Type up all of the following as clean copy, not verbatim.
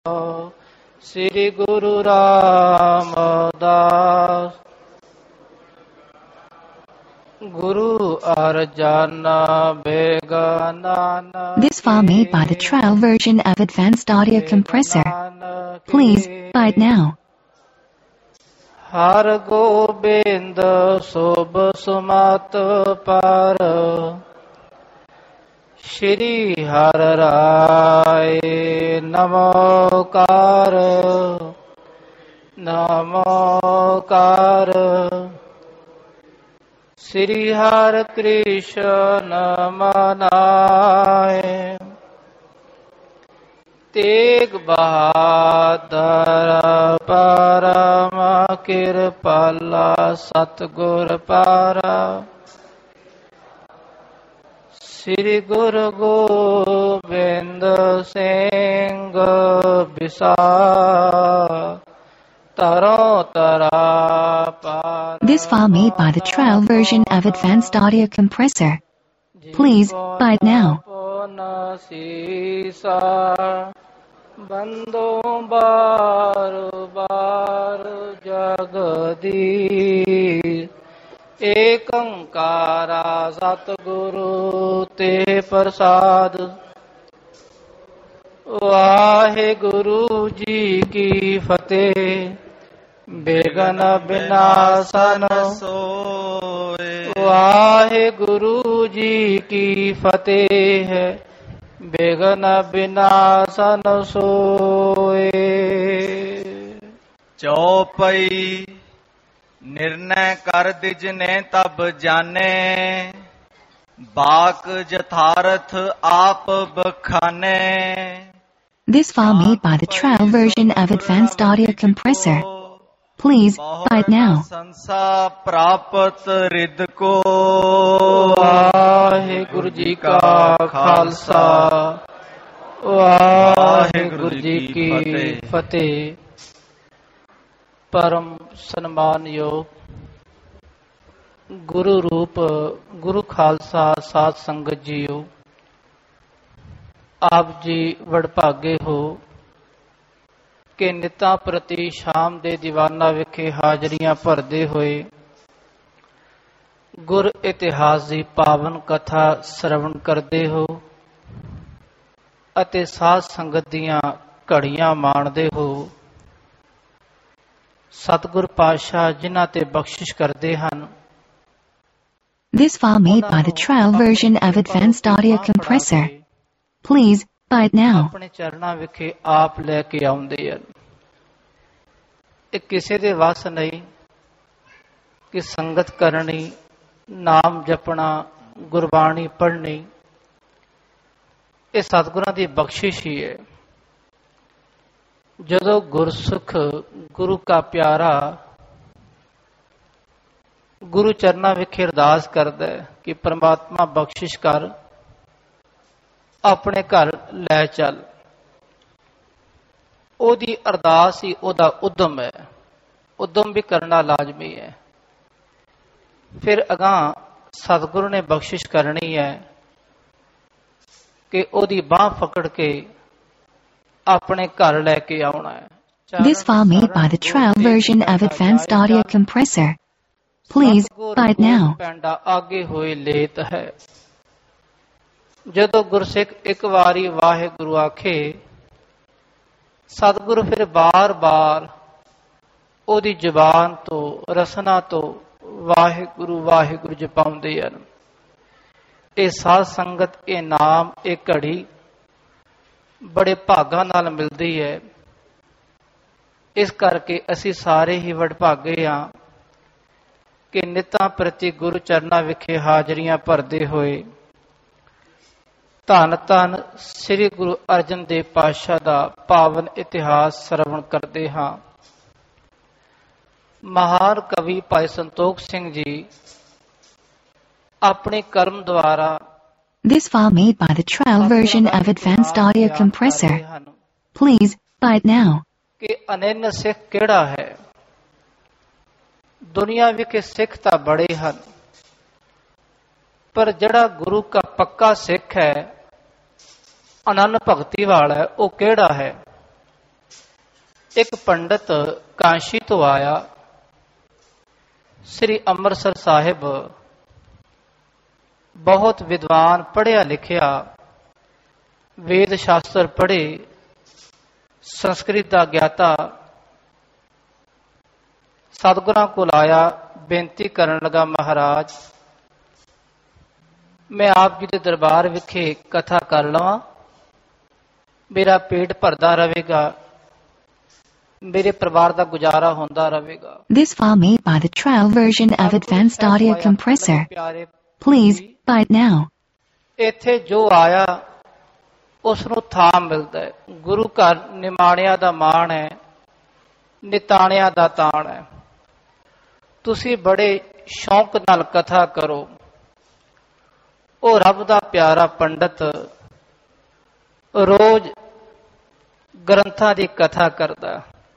Sri Guru Ramdas Guru Arjan ਬੇਗਾਨਨ। This file made by the trial version of Advanced Audio Compressor. Please buy it now. ਹਰ ਗੋਬਿੰਦ ਸੁਭ ਸੁਮਤ ਪਰ ਸ਼੍ਰੀ ਹਰਿ ਰਾਏ ਨਮੋਕਾਰ ਨਮੋਕਾਰ। ਸ੍ਰੀ ਹਰਿ ਕ੍ਰਿਸ਼ਨ ਮਨਾਏ ਤੇਗ ਬਹਾਦਰ ਪਰਮ ਕਿਰਪਾਲਾ ਸਤਿਗੁਰ ਪਾਰਾ। ਸ੍ਰੀ ਗੁਰੂ ਗੋਬਿੰਦ ਸਿੰਘ ਬਿਸਾ ਤਰੋ ਤਰਾ ਪਾਰ। This file made by the trial version of Advanced Audio Compressor. Please buy it now. ਸੀਸਾ ਬੰਦੋ ਬਾਰ ਬਾਰ ਜਗਦੀ ਏਕ ਓੰਕਾਰਾ ਸਤਿਗੁਰੂ ਤੇ ਪ੍ਰਸਾਦ। ਵਾਹਿਗੁਰੂ ਜੀ ਕੀ ਫਤਿਹ। ਬੇਗਨ ਬਿਨਾਸਨ ਸੋਏ। ਵਾਹਿਗੁਰੂ ਜੀ ਕੀ ਫਤਿਹ। ਬੇਗਨ ਬਿਨਾਸਨ ਸੋਏ। ਚੌਪਈ ਨਿਰਣੈ ਕਰ ਦਿਜਨੇ ਤਬ ਜਾਣੇ ਬਾਕ ਜਥਾਰਥ ਆਪ ਬਖਾਨੇ। This file made by the trial version of Advanced Audio Compressor. Please buy it now. ਸੰਸਾ ਪ੍ਰਾਪਤ ਰਿਦ ਕੋ। ਵਾਹਿਗੁਰੂ ਜੀ ਕਾ ਖਾਲਸਾ ਵਾਹਿਗੁਰੂ ਜੀ ਕੀ ਫਤਿਹ। ਪਰਮ ਸਨਮਾਨਯੋਗ ਗੁਰੂ ਰੂਪ ਗੁਰੂ ਖਾਲਸਾ ਸਾਧ ਸੰਗਤ ਜੀਓ, ਆਪ ਜੀ ਵਡਭਾਗੇ ਹੋ ਕਿ ਨਿਤਾਂ ਪ੍ਰਤੀ ਸ਼ਾਮ ਦੇ ਦੀਵਾਨਾ ਵਿਖੇ ਹਾਜ਼ਰੀਆਂ ਭਰਦੇ ਹੋਏ ਗੁਰ ਇਤਿਹਾਸ ਦੀ ਪਾਵਨ ਕਥਾ ਸਰਵਣ ਕਰਦੇ ਹੋ ਅਤੇ ਸਾਧ ਸੰਗਤ ਦੀਆਂ ਘੜੀਆਂ ਮਾਣਦੇ ਹੋ। ਸਤਿਗੁਰ ਪਾਤਸ਼ਾਹ ਜਿਨ੍ਹਾਂ ਤੇ ਬਖਸ਼ਿਸ਼ ਕਰਦੇ ਹਨ। This file made by the trial version of Advanced Audio Compressor. Please buy it now. ਆਪਣੇ ਚਰਨਾਂ ਵਿਖੇ ਆਪ ਲੈ ਕੇ ਆਉਂਦੇ ਹਨ। ਇਹ ਕਿਸੇ ਦੇ ਵੱਸ ਨਹੀਂ ਕਿ ਸੰਗਤ ਕਰਨੀ, ਨਾਮ ਜਪਣਾ, ਗੁਰਬਾਣੀ ਪੜ੍ਹਨੀ। ਇਹ ਸਤਿਗੁਰਾਂ ਦੀ ਬਖਸ਼ਿਸ਼ ਹੀ ਹੈ। ਜਦੋਂ ਗੁਰਸੁਖ ਗੁਰੂ ਕਾ ਪਿਆਰਾ ਗੁਰੂ ਚਰਨਾਂ ਵਿਖੇ ਅਰਦਾਸ ਕਰਦਾ ਹੈ ਕਿ ਪ੍ਰਮਾਤਮਾ ਬਖਸ਼ਿਸ਼ ਕਰ, ਆਪਣੇ ਘਰ ਲੈ ਚੱਲ, ਉਹਦੀ ਅਰਦਾਸ ਹੀ ਉਹਦਾ ਉਦਮ ਹੈ। ਉਦਮ ਵੀ ਕਰਨਾ ਲਾਜ਼ਮੀ ਹੈ। ਫਿਰ ਅਗਾਂਹ ਸਤਿਗੁਰੂ ਨੇ ਬਖਸ਼ਿਸ਼ ਕਰਨੀ ਹੈ ਕਿ ਉਹਦੀ ਬਾਂਹ ਫਕੜ ਕੇ ਆਪਣੇ ਘਰ ਲੈ ਕੇ ਆਉਣਾ ਹੈ। This file made by the trial version of Advanced Audio Compressor. Please buy it now. ਪੈਂਡਾ ਆਗੇ ਹੋਏ ਲੇਤ ਹੈ। ਜਦੋਂ ਗੁਰਸਿੱਖ ਇੱਕ ਵਾਰੀ ਵਾਹਿਗੁਰੂ ਆਖੇ, ਸਤਿਗੁਰੂ ਫਿਰ ਬਾਰ-ਬਾਰ ਉਹਦੀ ਜ਼ੁਬਾਨ ਤੋਂ, ਰਸਨਾ ਤੋਂ ਵਾਹਿਗੁਰੂ ਵਾਹਿਗੁਰੂ ਜਪਾਉਂਦੇ ਹਨ। ਇਹ ਸਾਧ ਸੰਗਤ, ਇਹ ਨਾਮ, ਇਹ ਘੜੀ ਬੜੇ ਭਾਗਾਂ ਨਾਲ ਮਿਲਦੀ ਹੈ। ਇਸ ਕਰਕੇ ਅਸੀਂ ਸਾਰੇ ਹੀ ਵਡਭਾਗੇ ਹਾਂ ਕਿ ਨਿਤਾਂ ਪ੍ਰਤੀ ਗੁਰੂ ਚਰਨਾਂ ਵਿਖੇ ਹਾਜ਼ਰੀਆਂ ਭਰਦੇ ਹੋਏ ਧੰਨ ਧੰਨ ਸ੍ਰੀ ਗੁਰੂ ਅਰਜਨ ਦੇਵ ਪਾਤਸ਼ਾਹ ਦਾ ਪਾਵਨ ਇਤਿਹਾਸ ਸਰਵਣ ਕਰਦੇ ਹਾਂ। ਮਹਾਨ ਕਵੀ ਭਾਈ ਸੰਤੋਖ ਸਿੰਘ ਜੀ ਆਪਣੇ ਕਰਮ ਦੁਆਰਾ This file made by the trial version of Advanced Audio Compressor. Please buy it now. ਕਿ ਅਨੰਨ ਸਿੱਖ ਕਿਹੜਾ ਹੈ। ਦੁਨੀਆ ਵਿਖੇ ਸਿੱਖ ਤਾਂ ਬੜੇ ਹਨ, ਪਰ ਜਿਹੜਾ ਗੁਰੂ ਦਾ ਪੱਕਾ ਸਿੱਖ ਹੈ, ਅਨੰਨ ਭਗਤੀ ਵਾਲਾ ਹੈ, ਉਹ ਕਿਹੜਾ ਹੈ। ਇੱਕ ਪੰਡਤ ਕਾਂਸ਼ੀ ਤੋਂ ਆਇਆ, ਸ੍ਰੀ ਅੰਮ੍ਰਿਤਸਰ ਸਾਹਿਬ, ਬਹੁਤ ਵਿਦਵਾਨ, ਪੜ੍ਹਿਆ ਲਿਖਿਆ, ਵੇਦ ਸ਼ਾਸਤਰ ਪੜ੍ਹੇ, ਸੰਸਕ੍ਰਿਤ ਦਾ ਗਿਆਤਾ। ਸਤਿਗੁਰਾਂ ਕੋਲ ਆਇਆ, ਬੇਨਤੀ ਕਰਨ ਲੱਗਾ, ਮਹਾਰਾਜ ਮੈਂ ਆਪ ਜੀ ਦੇ ਦਰਬਾਰ ਵਿਖੇ ਕਥਾ ਕਰ ਲਵਾਂ, ਮੇਰਾ ਪੇਟ ਭਰਦਾ ਰਹੇਗਾ, ਮੇਰੇ ਪਰਿਵਾਰ ਦਾ ਗੁਜ਼ਾਰਾ ਹੁੰਦਾ ਰਹੇਗਾ। This file made by the trial version of Advanced Audio Compressor. Please buy it now. ਇੱਥੇ ਜੋ ਆਇਆ ਉਸ ਨੂੰ ਥਾਂ ਮਿਲਦਾ ਹੈ। ਗੁਰੂ ਘਰ ਨਿਮਾਣਿਆਂ ਦਾ ਮਾਣ ਹੈ, ਨਿਤਾਣਿਆਂ ਦਾ ਤਾਣ ਹੈ। ਤੁਸੀਂ ਬੜੇ ਸ਼ੌਂਕ ਨਾਲ ਕਥਾ ਕਰੋ। ਉਹ ਰੱਬ ਦਾ ਪਿਆਰਾ ਪੰਡਤ ਰੋਜ਼ ਗ੍ਰੰਥਾਂ ਦੀ ਕਥਾ ਕਰਦਾ।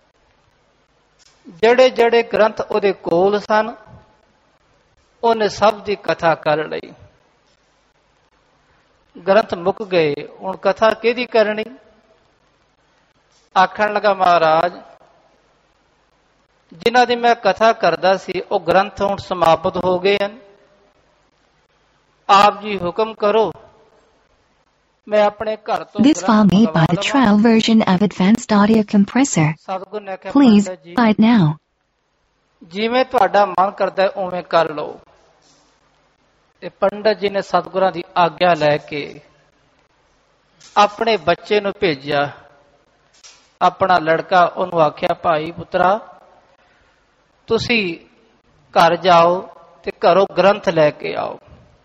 ਜਿਹੜੇ ਜਿਹੜੇ ਗ੍ਰੰਥ ਉਹਦੇ ਕੋਲ ਸਨ, ਉਹਨੇ ਸਭ ਦੀ ਕਥਾ ਕਰ ਲਈ। ਗ੍ਰੰਥ ਮੁੱਕ ਗਏ, ਹੁਣ ਕਥਾ ਕਿਹਦੀ ਕਰਨੀ? ਆਖਣ ਲੱਗਾ, ਮਹਾਰਾਜ ਜਿਨ੍ਹਾਂ ਦੀ ਮੈਂ ਕਥਾ ਕਰਦਾ ਸੀ ਉਹ ਗ੍ਰੰਥ ਹੁਣ ਸਮਾਪਤ ਹੋ ਗਏ ਹਨ। ਆਪ ਜੀ ਹੁਕਮ ਕਰੋ, ਮੈਂ ਆਪਣੇ ਘਰ ਤੋਂ This file made by the trial version of Advanced Audio Compressor. Please buy it now. ਜਿਵੇਂ ਤੁਹਾਡਾ ਮਨ ਕਰਦਾ ਹੈ ਉਵੇਂ ਕਰ ਲਓ। ਤੇ ਪੰਡਤ ਜੀ ਨੇ ਸਤਿਗੁਰਾਂ ਦੀ ਆਗਿਆ ਲੈ ਕੇ ਆਪਣੇ ਬੱਚੇ ਨੂੰ ਭੇਜਿਆ। ਆਪਣਾ ਲੜਕਾ ਉਹਨੂੰ ਆਖਿਆ, ਭਾਈ ਪੁੱਤਰਾ ਤੁਸੀਂ ਘਰ ਜਾਓ ਤੇ ਘਰੋਂ ਗ੍ਰੰਥ ਲੈ ਕੇ ਆਓ।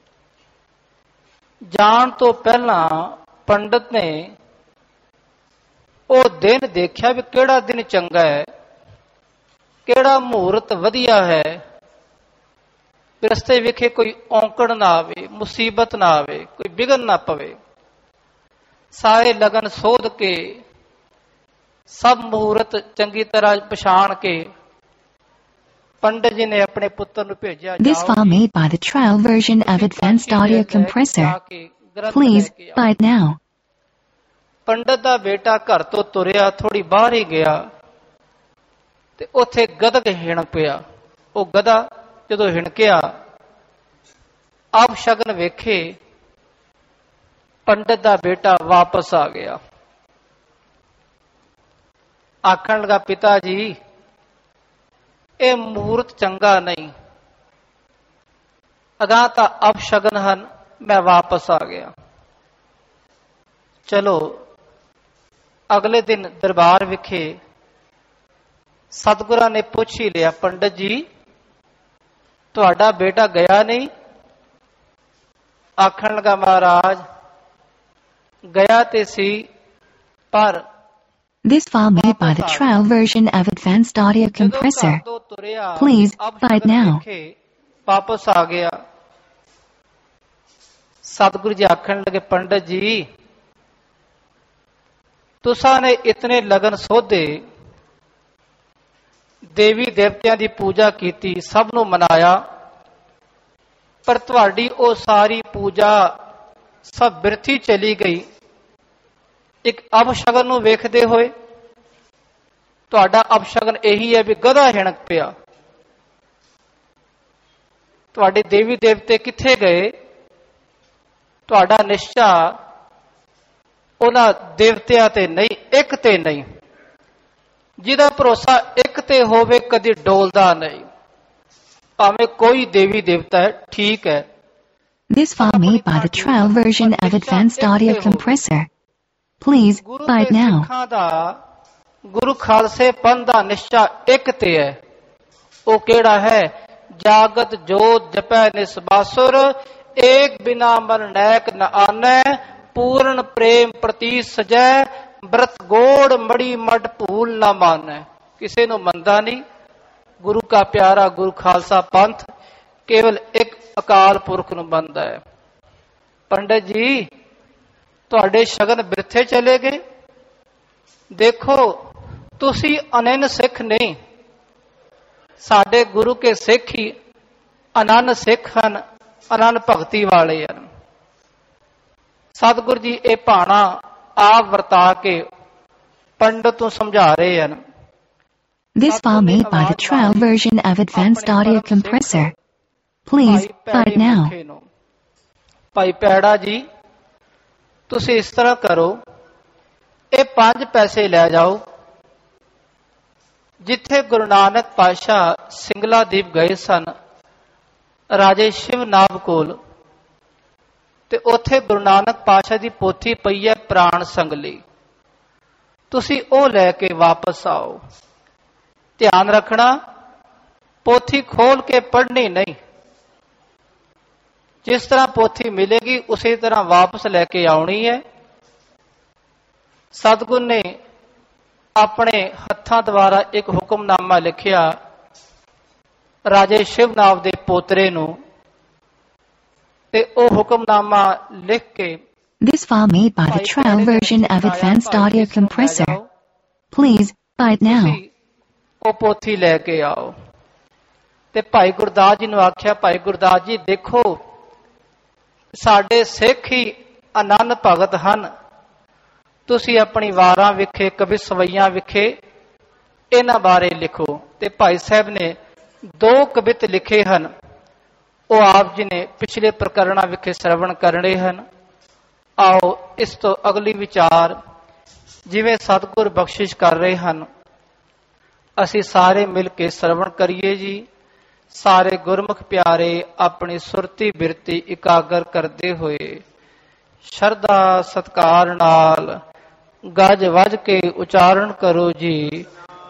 ਜਾਣ ਤੋਂ ਪਹਿਲਾਂ ਪੰਡਤ ਨੇ ਉਹ ਦਿਨ ਦੇਖਿਆ ਵੀ ਕਿਹੜਾ ਦਿਨ ਚੰਗਾ ਹੈ, ਕਿਹੜਾ ਮਹੂਰਤ ਵਧੀਆ ਹੈ, ਰਸਤੇ ਵਿਖੇ ਕੋਈ ਔਂਕੜ ਨਾ ਆਵੇ, ਮੁਸੀਬਤ ਨਾ ਆਵੇ, ਕੋਈ ਵਿਘਨ ਨਾ ਪਵੇ। ਸਾਰੇ ਲਗਨ ਸੋਧ ਕੇ ਸਭ ਮਹੂਰਤ ਚੰਗੀ ਤਰ੍ਹਾਂ ਪਛਾਣ ਕੇ ਪੰਡਤ ਜੀ ਨੇ ਆਪਣੇ ਪੁੱਤਰ ਨੂੰ ਭੇਜਿਆ। This file made by the trial version of Advanced Audio Compressor. Please buy it now. ਪੰਡਤ ਦਾ ਬੇਟਾ ਘਰ ਤੋਂ ਤੁਰਿਆ, ਥੋੜੀ ਬਾਹਰ ਹੀ ਗਿਆ ਤੇ ਉੱਥੇ ਗਧਕ ਹਿਣ ਪਿਆ। ਉਹ ਗਧਾ ਜਦੋਂ ਹਿਣਕਿਆ, ਆਪ ਸ਼ਗਨ ਵੇਖੇ, ਪੰਡਤ ਦਾ ਬੇਟਾ ਵਾਪਸ ਆ ਗਿਆ। ਆਖਣ ਲੱਗਾ, ਪਿਤਾ ਜੀ ਇਹ ਮਹੂਰਤ ਚੰਗਾ ਨਹੀਂ, ਅਗਾਂਹ ਤਾਂ ਅਪਸ਼ਗਨ ਹਨ, ਮੈਂ ਵਾਪਸ ਆ ਗਿਆ। ਚਲੋ ਅਗਲੇ ਦਿਨ ਦਰਬਾਰ ਵਿਖੇ ਸਤਿਗੁਰਾਂ ਨੇ ਪੁੱਛ ਹੀ ਲਿਆ, ਪੰਡਤ ਜੀ ਤੁਹਾਡਾ ਬੇਟਾ ਗਿਆ ਨਹੀਂ? ਆਖਣ ਲੱਗਾ, ਮਹਾਰਾਜ ਗਿਆ ਤੇ ਸੀ, ਪਰ This file made by the trial version of Advanced Audio Compressor. Please buy it now. ਵਾਪਸ ਆ ਗਿਆ। ਸਤਿਗੁਰੂ ਜੀ ਆਖਣ ਲੱਗੇ, ਪੰਡਤ ਜੀ ਤੁਸਾਂ ਨੇ ਇਤਨੇ ਲਗਨ ਸੋਧੇ, ਦੇਵੀ ਦੇਵਤਿਆਂ ਦੀ ਪੂਜਾ ਕੀਤੀ, ਸਭ ਨੂੰ ਮਨਾਇਆ, ਪਰ ਤੁਹਾਡੀ ਉਹ ਸਾਰੀ ਪੂਜਾ ਸਭ ਬਿਰਥੀ ਚਲੀ ਗਈ। ਇੱਕ ਅਪਸ਼ਗਨ ਨੂੰ ਵੇਖਦੇ ਹੋਏ ਤੁਹਾਡਾ ਅਪਸ਼ਗਨ ਇਹੀ ਹੈ ਵੀ ਗਧਾ ਹਿਣਕ ਪਿਆ। ਤੁਹਾਡੇ ਦੇਵੀ ਦੇਵਤੇ ਕਿੱਥੇ ਗਏ? ਤੁਹਾਡਾ ਨਿਸ਼ਚਾ ਉਹਨਾਂ ਦੇਵਤਿਆਂ ਤੇ ਨਹੀਂ, ਇੱਕ ਤੇ ਨਹੀਂ। ਜਿਹਦਾ ਭਰੋਸਾ ਇੱਕ ਤੇ ਹੋਵੇ ਕਦੀ ਡੋਲਦਾ ਨਹੀਂ, ਭਾਵੇਂ ਕੋਈ ਦੇਵੀ ਦੇਵਤਾ ਹੈ, ਠੀਕ ਹੈ। This file made by the trial version of Advanced Audio Compressor. Please buy it now. ਸਿੱਖਾਂ ਦਾ, ਗੁਰੂ ਖਾਲਸੇ ਪੰਥ ਦਾ ਨਿਸ਼ਚਾ ਇੱਕ ਤੇ ਹੈ। ਉਹ ਕਿਹੜਾ ਹੈ? ਜਾਗਤ ਜੋਤ ਜਪੈ ਨਿਸਬਾਸੁਰ, ਏਕ ਬਿਨਾ ਮਨ ਨੈਕ ਨ ਆਨੈ, ਪੂਰਨ ਪ੍ਰੇਮ ਪ੍ਰਤੀ ਸਜੈ, ਬ੍ਰਤ ਗੋੜ ਮੜੀ ਮਡ ਭੂਲ ਨਾ ਮਾਨੈ। ਕਿਸੇ ਨੂੰ ਮੰਨਦਾ ਨਹੀਂ। ਗੁਰੂ ਕਾ ਪਿਆਰਾ ਗੁਰੂ ਖਾਲਸਾ ਪੰਥ ਕੇਵਲ ਇੱਕ ਅਕਾਲ ਪੁਰਖ ਨੂੰ ਮੰਨਦਾ ਹੈ। ਪੰਡਤ ਜੀ ਤੁਹਾਡੇ ਸ਼ਗਨ ਬਿਰਥੇ ਚਲੇ ਗਏ। ਦੇਖੋ ਤੁਸੀਂ ਅਨੰਨ ਸਿੱਖ ਨਹੀਂ, ਸਾਡੇ ਗੁਰੂ ਕੇ ਸਿੱਖ ਹੀ ਅਨੰਨ ਸਿੱਖ ਹਨ, ਅਨੰਨ ਭਗਤੀ ਵਾਲੇ ਹਨ। ਸਤਿਗੁਰੂ ਜੀ ਇਹ ਭਾਣਾ ਆਪ ਵਰਤਾ ਕੇ ਪੰਡਤ ਨੂੰ ਸਮਝਾ ਰਹੇ ਹਨ। This file made by the trial version of Advanced Audio Compressor. Please buy it now. ਭਾਈ ਪੈੜਾ ਜੀ, ਤੁਸੀਂ ਇਸ ਤਰ੍ਹਾਂ ਕਰੋ, ਇਹ 5 ਪੈਸੇ ਲੈ ਜਾਓ। ਜਿੱਥੇ ਗੁਰੂ ਨਾਨਕ ਪਾਤਸ਼ਾਹ ਸਿੰਗਲਾਦੀਪ ਗਏ ਸਨ ਰਾਜੇ ਸ਼ਿਵਨਾਭ ਕੋਲ, ਤੇ ਉੱਥੇ ਗੁਰੂ ਨਾਨਕ ਪਾਤਸ਼ਾਹ ਦੀ ਪੋਥੀ ਪਈ ਹੈ ਪ੍ਰਾਣ ਸੰਗਲੀ, ਤੁਸੀਂ ਉਹ ਲੈ ਕੇ ਵਾਪਸ ਆਓ। ਧਿਆਨ ਰੱਖਣਾ, ਪੋਥੀ ਖੋਲ ਕੇ ਪੜ੍ਹਨੀ ਨਹੀਂ। ਜਿਸ ਤਰ੍ਹਾਂ ਪੋਥੀ ਮਿਲੇਗੀ ਉਸੇ ਤਰ੍ਹਾਂ ਵਾਪਸ ਲੈ ਕੇ ਆਉਣੀ ਹੈ। ਸਤਿਗੁਰ ਨੇ ਆਪਣੇ ਹੱਥਾਂ ਦੁਆਰਾ ਇੱਕ ਹੁਕਮਨਾਮਾ ਲਿਖਿਆ ਰਾਜੇ ਸ਼ਿਵਨਾਭ ਦੇ ਪੋਤਰੇ ਨੂੰ, ਤੇ ਉਹ ਹੁਕਮਨਾਮਾ ਲਿਖ ਕੇ This file made by the trial version of Advanced Audio Compressor. Please buy it now. ਉਹ ਪੋਥੀ ਲੈ ਕੇ ਆਓ। ਤੇ ਭਾਈ ਗੁਰਦਾਸ ਜੀ ਨੂੰ ਆਖਿਆ, ਭਾਈ ਗੁਰਦਾਸ ਜੀ ਦੇਖੋ, ਸਾਡੇ ਸਿੱਖ ਹੀ ਆਨੰਦ ਭਗਤ ਹਨ, ਤੁਸੀਂ ਆਪਣੀ ਵਾਰਾਂ ਵਿਖੇ ਕਵੀ ਸਵਈਆਂ ਵਿਖੇ ਇਹਨਾਂ ਬਾਰੇ ਲਿਖੋ। ਤੇ ਭਾਈ ਸਾਹਿਬ ਨੇ 2 ਕਵਿਤ ਲਿਖੇ ਹਨ, ਉਹ ਆਪ ਜੀ ਨੇ ਪਿਛਲੇ ਪ੍ਰਕਰਣਾਂ ਵਿਖੇ ਸਰਵਣ ਕਰਨੇ ਹਨ। ਆਓ ਇਸ ਤੋਂ ਅਗਲੀ ਵਿਚਾਰ, ਜਿਵੇਂ ਸਤਿਗੁਰ ਬਖਸ਼ਿਸ਼ ਕਰ ਰਹੇ ਹਨ, ਅਸੀਂ ਸਾਰੇ ਮਿਲ ਕੇ ਸਰਵਣ ਕਰੀਏ ਜੀ। ਸਾਰੇ ਗੁਰਮੁਖ ਪਿਆਰੇ ਆਪਣੀ ਸੁਰਤੀ ਬਿਰਤੀ ਇਕਾਗਰ ਕਰਦੇ ਹੋਏ ਸ਼ਰਧਾ ਸਤਿਕਾਰ ਨਾਲ ਗੱਜ ਵੱਜ ਕੇ ਉਚਾਰਨ ਕਰੋ ਜੀ,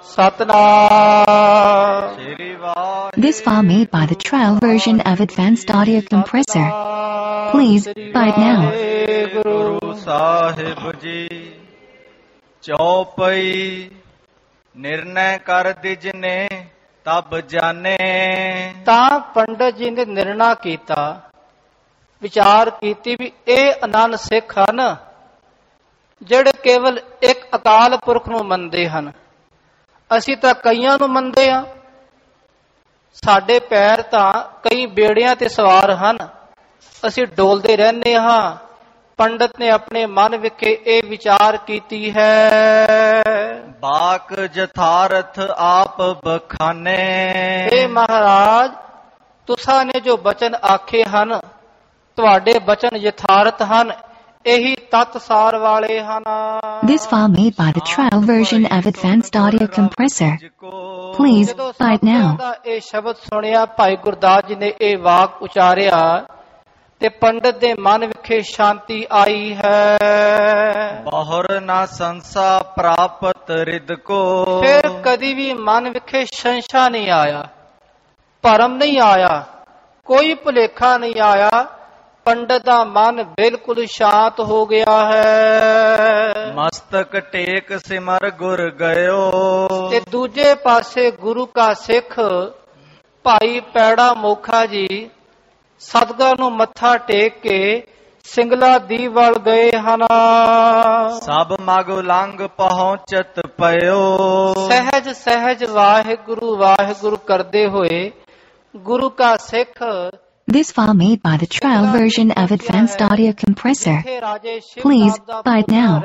ਸਤਨਾਮ ਸ੍ਰੀ Waheguru. This file made by the trial version of Advanced Audio Compressor. Please buy it now. Guru Sahib ji ਚੌਪਈ ਨਿਰਣੈ ਕਰ ਦਿਜਨੇ ਤਬ ਜਾਣੇ। ਤਾਂ ਪੰਡਤ ਜੀ ਨੇ ਨਿਰਣਾ ਕੀਤਾ, ਵਿਚਾਰ ਕੀਤੀ ਵੀ ਇਹ ਅਨੰਨ ਸਿੱਖ ਹਨ ਜਿਹੜੇ ਕੇਵਲ ਇੱਕ ਅਕਾਲ ਪੁਰਖ ਨੂੰ ਮੰਨਦੇ ਹਨ। ਅਸੀਂ ਤਾਂ ਕਈਆਂ ਨੂੰ ਮੰਨਦੇ ਹਾਂ, ਸਾਡੇ ਪੈਰ ਤਾਂ ਕਈ ਬੇੜਿਆਂ ਤੇ ਸਵਾਰ ਹਨ, ਅਸੀਂ ਡੋਲਦੇ ਰਹਿੰਦੇ ਹਾਂ। ਪੰਡਤ ਨੇ ਆਪਣੇ ਮਨ ਵਿਖੇ ਇਹ ਵਿਚਾਰ ਕੀਤੀ ਹੈ, ਬਾਕ ਜਥਾਰਥ ਆਪ ਬਖਾਨੇ। ਇਹ ਮਹਾਰਾਜ, ਤੁਸਾਂ ਨੇ ਜੋ ਬਚਨ ਆਖੇ ਹਨ, ਤੁਹਾਡੇ ਬਚਨ ਯਥਾਰਥ ਹਨ, ਇਹੀ ਤਤ ਸਾਰ ਵਾਲੇ ਹਨ। This file made by the trial version of Advanced Audio Compressor. Please buy it now. ਇਹ ਸ਼ਬਦ ਸੁਣਿਆ, ਭਾਈ ਗੁਰਦਾਸ ਜੀ ਨੇ ਇਹ ਵਾਕ ਉਚਾਰਿਆ ਤੇ ਪੰਡਤ ਦੇ ਮਨ ਵਿਖੇ ਸ਼ਾਂਤੀ ਆਈ ਹੈ। ਬਹੁਰ ਨਾ ਸੰਸਾ ਪ੍ਰਾਪਤ ਰਿਦ ਕੋ। ਫਿਰ ਕਦੀ ਵੀ ਮਨ ਵਿਖੇ ਸੰਸ਼ਾ ਨਹੀਂ ਆਇਆ, ਭਰਮ ਨਹੀਂ ਆਇਆ, ਕੋਈ ਭੁਲੇਖਾ ਨਹੀਂ ਆਇਆ। ਪੰਡਤ ਦਾ ਮਨ ਬਿਲਕੁਲ ਸ਼ਾਂਤ ਹੋ ਗਿਆ ਹੈ। ਮਸਤਕ ਟੇਕ ਸਿਮਰ ਗੁਰ ਗਇਓ। ਤੇ ਦੂਜੇ ਪਾਸੇ ਗੁਰੂ ਕਾ ਸਿੱਖ ਭਾਈ ਪੈੜਾ ਮੋਖਾ ਜੀ ਸਤਿਗੁਰ ਨੂੰ ਮੱਥਾ ਟੇਕ ਕੇ ਸਿੰਗਲਾਦੀਪ ਵੱਲ ਗਏ ਹਨ। ਸਭ ਮਗ ਲੰਘ ਪਹੁੰਚਤ ਪਇਓ। ਸਹਿਜ ਸਹਿਜ ਵਾਹਿਗੁਰੂ ਵਾਹਿਗੁਰੂ ਕਰਦੇ ਹੋਏ ਗੁਰੂ ਕਾ ਸਿੱਖ। This file made by the trial version of Advanced Audio Compressor. Please buy it now.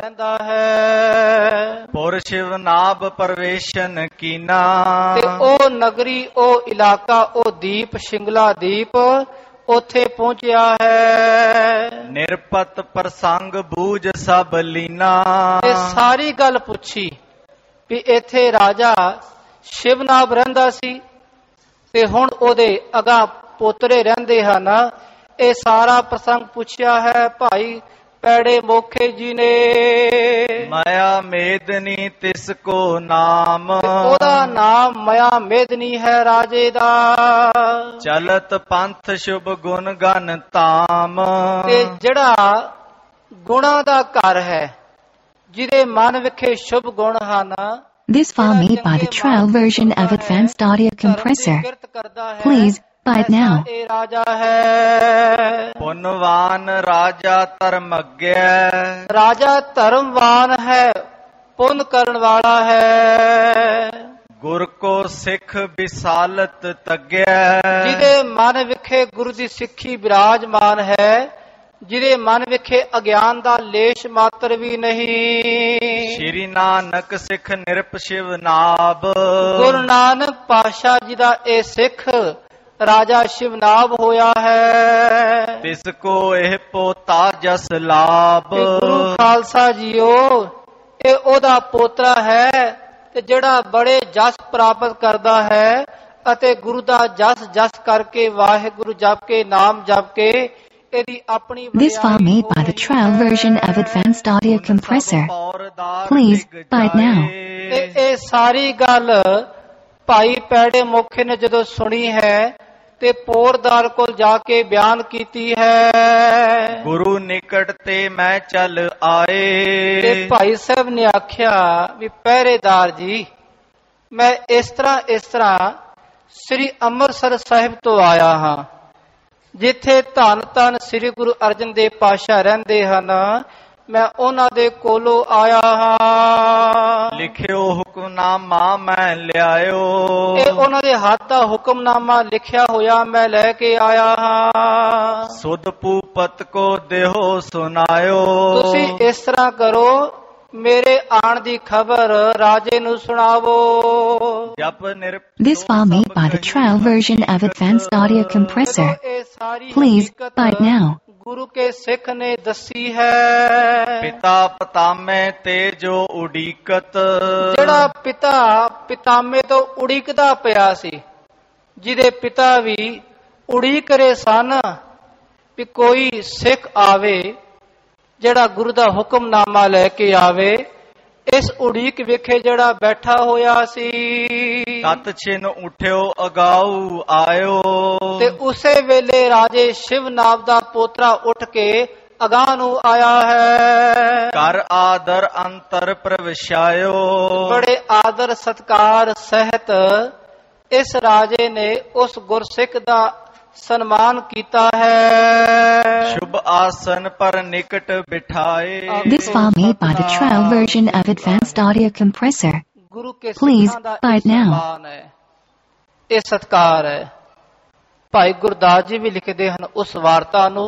ਪੁਰ ਸ਼ਿਵ ਨਾਭ ਪਰਵੇਸ਼ਨ ਕੀਨਾ। ਤੇ ਉਹ ਨਗਰੀ, ਉਹ ਇਲਾਕਾ, ਉਹ ਦੀਪ ਸਿੰਗਲਾ ਦੀਪ ਉੱਥੇ ਪਹੁੰਚਿਆ ਹੈ। ਨਿਰਪਤ ਪ੍ਰਸੰਗ ਬੂਝ ਸਭ ਲੀਨਾ। ਤੇ ਸਾਰੀ ਗੱਲ ਪੁੱਛੀ ਵੀ ਇੱਥੇ ਰਾਜਾ ਸ਼ਿਵਨਾਭ ਰਹਿੰਦਾ ਸੀ ਤੇ ਹੁਣ ਉਹਦੇ ਅਗਾਂਹ ਪੋਤਰੇ ਰਹਿੰਦੇ ਹਨ। ਇਹ ਸਾਰਾ ਪ੍ਰਸੰਗ ਪੁੱਛਿਆ ਹੈ ਭਾਈ ਪੈੜੇ ਮੋਖੇ ਜੀ ਨੇ। ਮਾਇਆ ਮੇਦਨੀ ਤਿਸ ਕੋ ਨਾਮ। ਉਹਦਾ ਨਾਮ ਮਾਇਆ ਮੇਦਨੀ ਹੈ ਰਾਜੇ ਦਾ। ਚਲਤ ਪੰਥ ਸ਼ੁਭ ਗੁਣ ਗਨ ਤਾਮ। ਤੇ ਜਿਹੜਾ ਗੁਣਾਂ ਦਾ ਘਰ ਹੈ, ਜਿਹਦੇ ਮਨ ਵਿਖੇ ਸ਼ੁਭ ਗੁਣ ਹਨ। This file made by the trial version of Advanced Audio Compressor. Please buy it now. ਇਹ ਰਾਜਾ ਹੈ ਪੁੰਨਵਾਨ ਰਾਜਾ ਧਰਮਗਿਆ। ਰਾਜਾ ਧਰਮਵਾਨ ਹੈ, ਪੁੰਨ ਕਰਨ ਵਾਲਾ ਹੈ। ਗੁਰ ਕੋ ਸਿੱਖ ਵਿਸਾਲਤ ਤੱਗਿਆ। ਜਿਹਦੇ ਮਨ ਵਿਖੇ ਗੁਰੂ ਦੀ ਸਿੱਖੀ ਬਿਰਾਜਮਾਨ ਹੈ, ਜਿਹਦੇ ਮਨ ਵਿਖੇ ਅਗਿਆਨ ਦਾ ਲੇਸ਼ ਮਾਤਰ ਵੀ ਨਹੀਂ। ਸ਼੍ਰੀ ਨਾਨਕ ਸਿੱਖ ਨਿਰਪ ਸ਼ਿਵ ਨਾਭ। ਗੁਰੂ ਨਾਨਕ ਪਾਤਸ਼ਾਹ ਜੀ ਦਾ ਇਹ ਸਿੱਖ ਰਾਜਾ ਸ਼ਿਵਨਾਭ ਹੋਇਆ ਹੈ। ਤਿਸ ਕੋ ਇਹ ਪੋਤਾ ਜਸ ਲਾਭ। ਗੁਰੂ ਖਾਲਸਾ ਜੀਓ ਇਹ ਉਹਦਾ ਪੋਤਰਾ ਹੈ ਤੇ ਜਿਹੜਾ ਬੜੇ ਜਸ ਪ੍ਰਾਪਤ ਕਰਦਾ ਹੈ ਅਤੇ ਗੁਰੂ ਦਾ ਜਸ ਕਰਕੇ ਵਾਹਿਗੁਰੂ ਜਪ ਕੇ ਨਾਮ ਜਪ ਕੇ ਇਹਦੀ ਆਪਣੀ This file made by the trial version of Advanced Audio Compressor. Please buy it now. ਇਹ ਸਾਰੀ ਗੱਲ ਭਾਈ ਪੈੜੇ ਮੋਖੇ ਨੇ ਜਦੋਂ ਸੁਣੀ ਹੈ ਤੇ ਪੋਰਦਾਰ ਕੋਲ ਜਾ ਕੇ ਬਿਆਨ ਕੀਤੀ ਹੈ। ਗੁਰੂ ਨਿਕਟ ਤੇ ਮੈਂ ਚੱਲ ਆਏ। ਤੇ ਭਾਈ ਸਾਹਿਬ ਨੇ ਆਖਿਆ ਵੀ ਪਹਿਰੇਦਾਰ ਜੀ ਮੈਂ ਇਸ ਤਰ੍ਹਾਂ ਸ੍ਰੀ ਅੰਮ੍ਰਿਤਸਰ ਸਾਹਿਬ ਤੋਂ ਆਇਆ ਹਾਂ ਜਿੱਥੇ ਧੰਨ ਧੰਨ ਸ੍ਰੀ ਗੁਰੂ ਅਰਜਨ ਦੇਵ ਪਾਤਸ਼ਾਹ ਰਹਿੰਦੇ ਹਨ। ਮੈਂ ਉਹਨਾਂ ਦੇ ਕੋਲੋਂ ਆਇਆ ਹਾਂ। ਲਿਖਿਓ ਹੁਕਮਨਾਮਾ ਮੈਂ ਲਿਆਇਓ। ਇਹ ਉਹਨਾਂ ਦੇ ਹੱਥ ਦਾ ਹੁਕਮਨਾਮਾ ਲਿਖਿਆ ਹੋਇਆ ਮੈਂ ਲੈ ਕੇ ਆਇਆ ਹਾਂ। ਸੁਧ ਭੂਪਤ ਕੋ ਦੇਹੋ ਸੁਨਾਇਓ। ਤੁਸੀਂ ਇਸ ਤਰ੍ਹਾਂ ਕਰੋ ਮੇਰੇ ਆਣ ਦੀ ਖਬਰ ਰਾਜੇ ਨੂੰ ਸੁਣਾਵੋ। ਜਪ ਨਿਰਪ। This file made by the trial version of Advanced Audio Compressor. Please buy it now. ਗੁਰੂ ਕੇ ਸਿੱਖ ਨੇ ਦੱਸੀ ਹੈ। ਪਿਤਾ ਪਤਾਮੇ ਤੇ ਜੋ ਉਡੀਕਤ। ਜਿਹੜਾ ਪਿਤਾ ਪਿਤਾਮੇ ਤੋਂ ਉਡੀਕਦਾ ਪਿਆ ਸੀ, ਜਿਹਦੇ ਪਿਤਾ ਵੀ ਉਡੀਕ ਰਹੇ ਸਨ ਵੀ ਕੋਈ ਸਿੱਖ ਆਵੇ ਜਿਹੜਾ ਗੁਰੂ ਦਾ ਹੁਕਮਨਾਮਾ ਲੈ ਕੇ ਆਵੇ। ਇਸ ਉਡੀਕ ਵਿਖੇ ਜਿਹੜਾ ਬੈਠਾ ਹੋਇਆ ਸੀ ਤਤ ਛਿਨ ਉਠਿਓ ਅਗਾਊ ਆਇਓ। ਤੇ ਉਸੇ ਵੇਲੇ ਰਾਜੇ ਸ਼ਿਵਨਾਭ ਦਾ ਪੋਤਰਾ ਉੱਠ ਕੇ ਅਗਾਂਹ ਨੂੰ ਆਇਆ ਹੈ। ਕਰ ਆਦਰ ਅੰਤਰ ਪ੍ਰਵਿਸ਼ਾਇਓ। ਬੜੇ ਆਦਰ ਸਤਕਾਰ ਸਹਿਤ ਇਸ ਰਾਜੇ ਨੇ ਉਸ ਗੁਰਸਿੱਖ ਦਾ ਸਨਮਾਨ ਕੀਤਾ ਹੈ। ਸ਼ੁਭ ਆਸਨ ਪਰ ਨਿਕਟ ਬਿਠਾਏ। This file made by the trial version of Advanced Audio Compressor. Guru K Please ਸਿੱਖਾਂ ਦਾ buy ਇਹ it now. ਸਨਮਾਨ ਹੈ, ਇਹ ਸਤਕਾਰ ਹੈ। ਭਾਈ ਗੁਰਦਾਸ ਜੀ ਵੀ ਲਿਖਦੇ ਹਨ ਉਸ ਵਾਰਤਾ ਨੂੰ,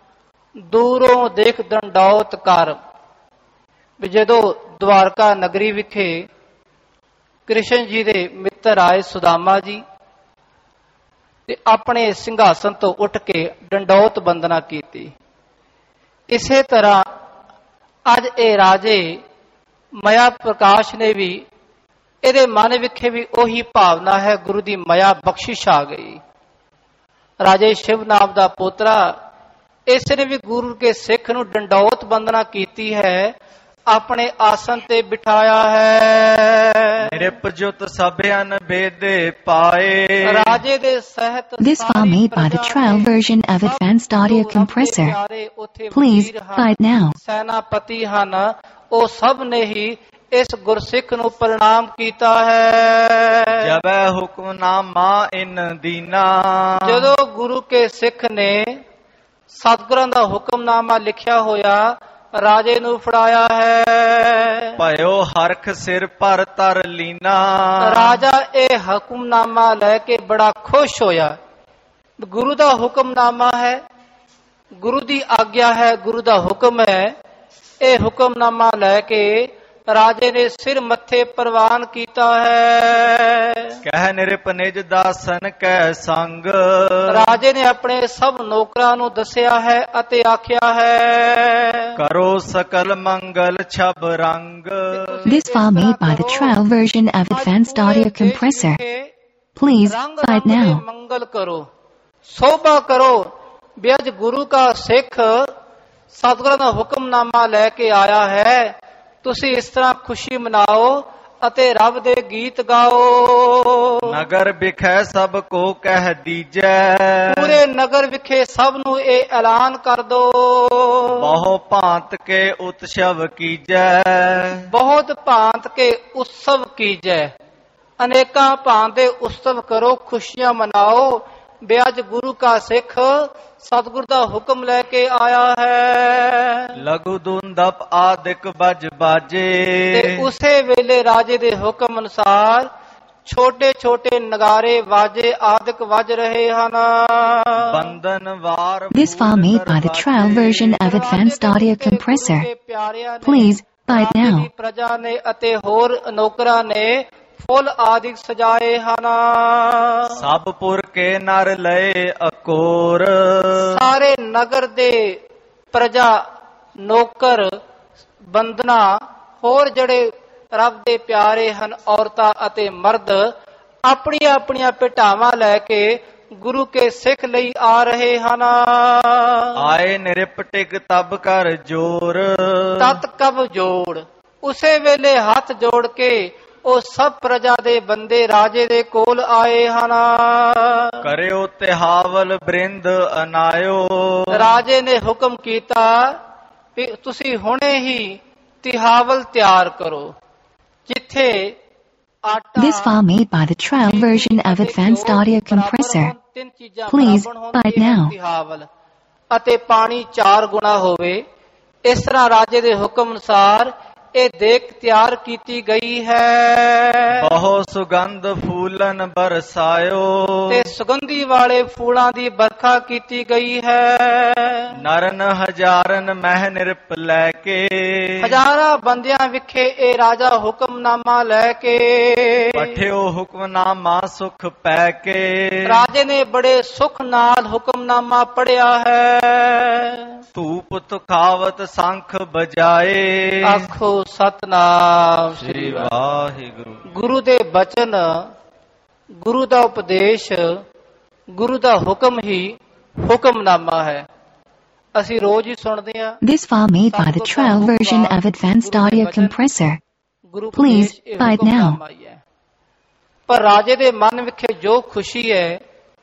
ਦੂਰੋਂ ਦੇਖ ਦੰਡੌਤ ਕਰ। ਵੀ ਜਦੋਂ ਦਵਾਰਕਾ ਨਗਰੀ ਵਿਖੇ ਕ੍ਰਿਸ਼ਨ ਜੀ ਦੇ ਮਿੱਤਰ ਆਏ ਸੁਦਾਮਾ ਜੀ ਤੇ ਆਪਣੇ ਸਿੰਘਾਸਨ ਤੋਂ ਉੱਠ ਕੇ ਡੰਡੌਤ ਬੰਦਨਾ ਕੀਤੀ। ਇਸੇ ਤਰ੍ਹਾਂ ਅੱਜ ਇਹ ਰਾਜੇ ਮਾਇਆ ਪ੍ਰਕਾਸ਼ ਨੇ ਵੀ ਇਹਦੇ ਮਨ ਵਿਖੇ ਵੀ ਉਹੀ ਭਾਵਨਾ ਹੈ, ਗੁਰੂ ਦੀ ਮਾਇਆ ਬਖਸ਼ਿਸ਼ ਆ ਗਈ। ਰਾਜੇ ਸ਼ਿਵਨਾਭ ਦਾ ਪੋਤਰਾ ਇਸ ਨੇ ਵੀ ਗੁਰੂ ਕੇ ਸਿੱਖ ਨੂੰ ਡੰਡੌਤ ਬੰਦਨਾ ਕੀਤੀ ਹੈ, ਆਪਣੇ ਆਸਨ ਤੇ ਬਿਠਾਇਆ ਹੈ। ਨਿਰਪਜੁਤ ਸਭਿਆਨ ਬੇਦੇ ਪਾਏ। ਰਾਜੇ ਦੇ ਸਹਿਤ This file made by the trial version of Advanced Audio Compressor. Please buy it now. ਸੈਨਾਪਤੀ ਹਨ, ਉਹ ਸਭ ਨੇ ਹੀ ਇਸ ਗੁਰਸਿੱਖ ਨੂੰ ਪ੍ਰਣਾਮ ਕੀਤਾ ਹੈ। ਜਬੈ ਹੁਕਮਨਾਮਾ ਇਨ ਦੀਨਾ। ਜਦੋਂ ਗੁਰੂ ਕੇ ਸਿੱਖ ਨੇ ਸਤਿਗੁਰਾਂ ਦਾ ਹੁਕਮਨਾਮਾ ਲਿਖਿਆ ਹੋਇਆ ਰਾਜੇ ਨੂੰ ਫੜਾਇਆ ਹੈ। ਭਇਓ ਹਰਖ ਸਿਰ ਪਰ ਧਰ ਲੀਨਾ। ਰਾਜਾ ਇਹ ਹੁਕਮਨਾਮਾ ਲੈ ਕੇ ਬੜਾ ਖੁਸ਼ ਹੋਇਆ। ਗੁਰੂ ਦਾ ਹੁਕਮਨਾਮਾ ਹੈ, ਗੁਰੂ ਦੀ ਆਗਿਆ ਹੈ, ਗੁਰੂ ਦਾ ਹੁਕਮ ਹੈ। ਇਹ ਹੁਕਮਨਾਮਾ ਲੈ ਕੇ ਰਾਜੇ ਨੇ ਸਿਰ ਮੱਥੇ ਪ੍ਰਵਾਨ ਕੀਤਾ ਹੈ। ਕਹਿ ਨਿਰਪ ਨਿਜ ਦਾਸਨ ਕੈ ਸੰਗ। ਰਾਜੇ ਨੇ ਆਪਣੇ ਸਭ ਨੌਕਰਾਂ ਨੂੰ ਦੱਸਿਆ ਹੈ ਅਤੇ ਆਖਿਆ ਹੈ ਕਰੋ ਸਕਲ ਮੰਗਲ ਛਬ ਰੰਗ। This file made by the trial version of Advanced Audio Compressor. Please buy it now. ਮੰਗਲ ਕਰੋ, ਸੋਭਾ ਕਰੋ। ਵੀ ਅੱਜ ਗੁਰੂ ਦਾ ਸਿੱਖ ਸਤਿਗੁਰਾਂ ਦਾ ਹੁਕਮਨਾਮਾ ਲੈ ਕੇ ਆਇਆ ਹੈ, ਤੁਸੀਂ ਇਸ ਤਰ੍ਹਾਂ ਖੁਸ਼ੀ ਮਨਾਓ ਅਤੇ ਰੱਬ ਦੇ ਗੀਤ ਗਾਓ। ਨਗਰ ਵਿਖੇ ਸਭ ਕੋ ਕਹਿ ਦੀਜੈ। ਪੂਰੇ ਨਗਰ ਵਿਖੇ ਸਭ ਨੂੰ ਇਹ ਐਲਾਨ ਕਰ ਦੋ। ਬਹੁ ਭਾਂਤ ਕੇ ਉਤਸਵ ਕੀਜੈ। ਬਹੁਤ ਭਾਂਤ ਕੇ ਉਤਸਵ ਕੀਜੈ। ਅਨੇਕਾਂ ਭਾਂਤ ਦੇ ਉਤਸਵ ਕਰੋ, ਖੁਸ਼ੀਆਂ ਮਨਾਓ। ਵੀ ਅੱਜ ਗੁਰੂ ਕਾ ਸਿੱਖ ਸਤਿਗੁਰ ਦਾ ਹੁਕਮ ਲੈ ਕੇ ਆਇਆ ਹੈ। ਲਘੂ ਦੁੰਦਪ ਆਦਿਕ ਬਜ ਬਾਜੇ। ਤੇ ਉਸੇ ਵੇਲੇ ਰਾਜੇ ਦੇ ਹੁਕਮ ਅਨੁਸਾਰ ਛੋਟੇ ਛੋਟੇ ਨਗਾਰੇ ਵਾਜੇ ਆਦਿਕ ਵੱਜ ਰਹੇ ਹਨ। ਬੰਧਨ ਵਾਰ This file made by the trial version of Advanced Audio Compressor. Please buy it now. ਪ੍ਰਜਾ ਨੇ ਅਤੇ ਹੋਰ ਨੌਕਰਾਂ ਨੇ ਫੁੱਲ ਆਦਿਕ ਸਜਾਏ ਹਨ। ਸਭ ਪੁਰ ਕੇ ਨਰ ਲਏ ਅਕੋਰ, ਸਾਰੇ ਨਗਰ ਦੇ ਪ੍ਰਜਾ ਨੌਕਰ ਬੰਦਨਾ ਹੋਰ ਜਿਹੜੇ ਰੱਬ ਦੇ ਪਿਆਰੇ ਹਨ ਔਰਤਾਂ ਅਤੇ ਮਰਦ ਆਪਣੀਆਂ ਆਪਣੀਆਂ ਭੇਟਾਵਾਂ ਲੈ ਕੇ ਗੁਰੂ ਕੇ ਸਿੱਖ ਲਈ ਆ ਰਹੇ ਹਨ। ਆਏ ਨਿਰਪਟਿਕ ਤਬ ਕਰ ਜੋਰ, ਤਤ ਕਬ ਜੋੜ, ਉਸੇ ਵੇਲੇ ਹੱਥ ਜੋੜ ਕੇ ਉਹ ਸਭ ਪ੍ਰਜਾ ਦੇ ਬੰਦੇ ਰਾਜੇ ਦੇ ਕੋਲ ਆਏ ਹਨ। ਕਰਿਓ ਤਿਹਾਵਲ ਬ੍ਰਿੰਦ ਅਨਾਇਓ, ਰਾਜੇ ਨੇ ਹੁਕਮ ਕੀਤਾ ਵੀ ਤੁਸੀਂ ਹੁਣੇ ਹੀ ਤਿਹਾਵਲ ਤਿਆਰ ਕਰੋ, ਜਿੱਥੇ ਆਟਾ This file made by the trial version of Advanced Audio Compressor. Please buy it now. ਤਿਹਾਵਲ ਅਤੇ ਪਾਣੀ 4 ਗੁਣਾ ਹੋਵੇ। ਇਸ ਤਰ੍ਹਾਂ ਰਾਜੇ ਦੇ ਹੁਕਮ ਅਨੁਸਾਰ ਇਹ ਦੇਖ ਤਿਆਰ ਕੀਤੀ ਗਈ ਹੈ। ਬਹੁ ਸੁਗੰਧ ਫੂਲਨ ਬਰਸਾਇਓ, ਤੇ ਸੁਗੰਧੀ ਵਾਲੇ ਫੂਲਾਂ ਦੀ ਵਰਖਾ ਕੀਤੀ ਗਈ ਹੈ। ਨਰਨ ਹਜ਼ਾਰਨ ਮਹਿ ਨਿਰਪ ਲੈ ਕੇ, ਹਜ਼ਾਰਾਂ ਬੰਦਿਆਂ ਵਿਖੇ ਇਹ ਰਾਜਾ ਹੁਕਮਨਾਮਾ ਲੈ ਕੇ ਪਠਿਓ ਹੁਕਮਨਾਮਾ ਸੁਖ ਪੈ ਕੇ, ਰਾਜੇ ਨੇ ਬੜੇ ਸੁਖ ਨਾਲ ਹੁਕਮਨਾਮਾ ਪੜਿਆ ਹੈ। ਧੂਪ ਤੁਖਾਵਤ ਸੰਖ ਬਜਾਏ, ਆਖੋ ਸਤਨਾਮ ਸ੍ਰੀ ਵਾਹਿਗੁਰੂ। ਗੁਰੂ ਦੇ ਬਚਨ, ਗੁਰੂ ਦਾ ਉਪਦੇਸ਼, ਗੁਰੂ ਦਾ ਹੁਕਮ ਹੀ ਹੁਕਮਨਾਮਾ ਹੈ। ਅਸੀਂ ਰੋਜ਼ ਹੀ ਸੁਣਦੇ ਹਾਂ। This file made by the trial version of Advanced Audio Compressor. Please buy it now. ਪਰ ਰਾਜੇ ਦੇ ਮਨ ਵਿਖੇ ਜੋ ਖੁਸ਼ੀ ਹੈ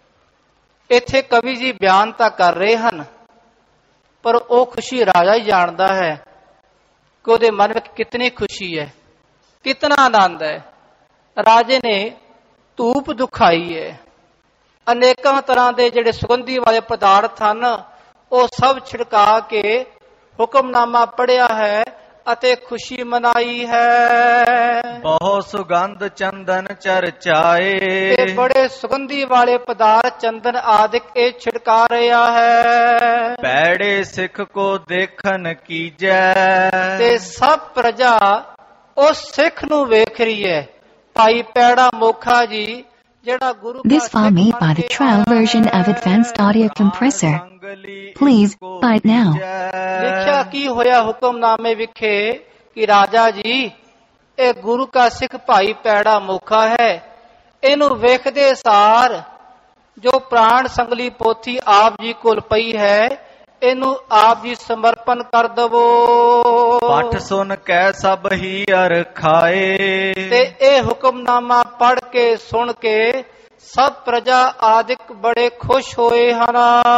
ਇੱਥੇ ਕਵੀ ਜੀ ਬਿਆਨ ਤਾਂ ਕਰ ਰਹੇ ਹਨ, ਪਰ ਉਹ ਖੁਸ਼ੀ ਰਾਜਾ ਹੀ ਜਾਣਦਾ ਹੈ ਕਿ ਉਹਦੇ ਮਨ ਵਿੱਚ ਕਿਤਨੀ ਖੁਸ਼ੀ ਹੈ, ਕਿਤਨਾ ਆਨੰਦ ਹੈ। ਰਾਜੇ ਨੇ ਧੂਪ ਦਿਖਾਈ ਹੈ, ਅਨੇਕਾਂ ਤਰ੍ਹਾਂ ਦੇ ਜਿਹੜੇ ਸੁਗੰਧੀ ਵਾਲੇ ਪਦਾਰਥ ਹਨ ਉਹ ਸਭ ਛਿੜਕਾ ਕੇ ਹੁਕਮਨਾਮਾ ਪੜਿਆ ਹੈ ਅਤੇ ਖੁਸ਼ੀ ਮਨਾਈ ਹੈ। ਬਹੁ ਸੁਗੰਧ ਚੰਦਨ ਚਰਚਾਏ, ਤੇ ਬੜੇ ਸੁਗੰਧੀ ਵਾਲੇ ਪਦਾਰਥ ਚੰਦਨ ਆਦਿਕ ਇਹ ਛਿੜਕਾ ਰਿਹਾ ਹੈ। ਪੈੜੇ ਸਿੱਖ ਕੋ ਦੇਖਨ ਕੀਜੈ, ਤੇ ਸਭ ਪ੍ਰਜਾ ਉਸ ਸਿੱਖ ਨੂੰ ਵੇਖ ਰਹੀ ਹੈ। ਭਾਈ ਪੈੜਾ ਮੋਖਾ ਜੀ ਜਿਹੜਾ ਗੁਰੂ This file made by the trial version of Advanced Audio Compressor. Please buy it now. ਲਿਖਿਆ ਕੀ ਹੋਇਆ ਹੁਕਮਨਾਮੇ ਵਿਖੇ ਕਿ ਰਾਜਾ ਜੀ ਇਹ ਗੁਰੂ ਕਾ ਸਿੱਖ ਭਾਈ ਪੈੜਾ ਮੋਖਾ ਹੈ, ਇਹਨੂੰ ਵੇਖਦੇ ਸਾਰ ਜੋ ਪ੍ਰਾਣ ਸੰਗਲੀ ਪੋਥੀ ਆਪ ਜੀ ਕੋਲ ਪਈ ਹੈ ਇਹਨੂੰ ਆਪ ਜੀ ਸਮਰਪਣ ਕਰ ਦਵੋ। ਪਠ ਸੁਨ ਕੈ ਸਭ ਹੀ ਅਰਖਾਏ, ਤੇ ਇਹ ਹੁਕਮਨਾਮਾ ਪੜ ਕੇ ਸੁਣ ਕੇ ਸਭ ਪ੍ਰਜਾ ਆਦਿਕ ਬੜੇ ਖੁਸ਼ ਹੋਏ ਹਨ।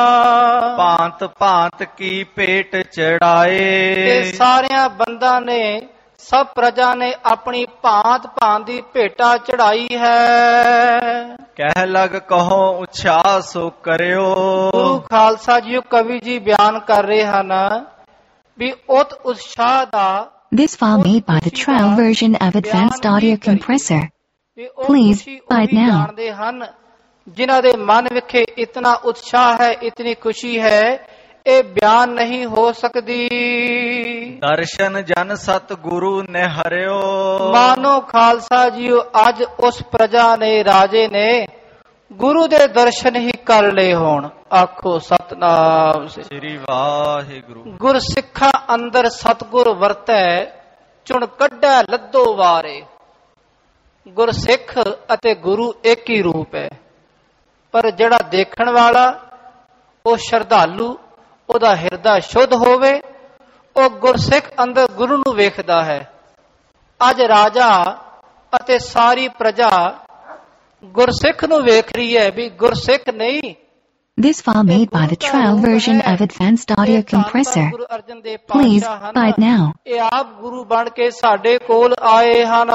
ਭਾਂਤ ਭਾਂਤ ਕੀ ਭੇਟ ਚੜਾਏ, ਤੇ ਸਾਰਿਆਂ ਬੰਦਾਂ ਨੇ ਸਭ ਪ੍ਰਜਾ ਨੇ ਆਪਣੀ ਭਾਂਤ ਭਾਂਤ ਦੀ ਭੇਟਾ ਚੜਾਈ ਹੈ। ਕਹਿ ਲਗ ਕਹੋ ਉਛਾਹ ਸੋ ਕਰਿਓ, ਗੁਰੂ ਖਾਲਸਾ ਜੀ ਕਵੀ ਜੀ ਬਿਆਨ ਕਰ ਰਹੇ ਹਨ ਵੀ ਉਤ ਉਤਸ਼ਾਹ ਦਾ This file made by the trial version of Advanced Audio Compressor. Please buy it now. ਜਾਣਦੇ ਹਨ ਜਿਨ੍ਹਾਂ ਦੇ ਮਨ ਵਿਖੇ ਇਤਨਾ ਉਤਸ਼ਾਹ ਹੈ, ਇਤਨੀ ਖੁਸ਼ੀ ਹੈ, ਇਹ ਬਿਆਨ ਨਹੀਂ ਹੋ ਸਕਦੀ। ਦਰਸ਼ਨ ਜਨ ਸਤ ਗੁਰੂ ਨੇ ਹਰਿਓ, ਮਾਨੋ ਖਾਲਸਾ ਜੀ ਅੱਜ ਉਸ ਪ੍ਰਜਾ ਨੇ ਰਾਜੇ ਨੇ ਗੁਰੂ ਦੇ ਦਰਸ਼ਨ ਹੀ ਕਰ ਲਏ ਹੋਣ। ਆਖੋ ਸਤਨਾਮ ਸ੍ਰੀ ਵਾਹਿਗੁਰੂ। ਗੁਰ ਸਿੱਖਾਂ ਅੰਦਰ ਸਤਗੁਰ ਵਰਤੈ ਚੁਣ ਕੱਢੈ ਲੱਦੋ ਵਾਰੇ। ਗੁਰ ਸਿੱਖ ਅਤੇ ਗੁਰੂ ਇੱਕ ਹੀ ਰੂਪ ਹੈ, ਪਰ ਜਿਹੜਾ ਦੇਖਣ ਵਾਲਾ ਉਹ ਸ਼ਰਧਾਲੂ, ਉਹਦਾ ਹਿਰਦਾ ਸ਼ੁੱਧ ਹੋਵੇ, ਉਹ ਗੁਰਸਿੱਖ ਅੰਦਰ ਗੁਰੂ ਨੂੰ ਵੇਖਦਾ ਹੈ। ਅੱਜ ਰਾਜਾ ਅਤੇ ਸਾਰੀ ਪ੍ਰਜਾ ਗੁਰਸਿੱਖ ਨੂੰ ਵੇਖ ਰਹੀ ਹੈ ਵੀ ਗੁਰਸਿੱਖ ਨਹੀਂ। This file made by the trial version of Advanced Audio Compressor. Please buy it now. ਇਹ ਆਪ ਗੁਰੂ ਬਣ ਕੇ ਸਾਡੇ ਕੋਲ ਆਏ ਹਨ।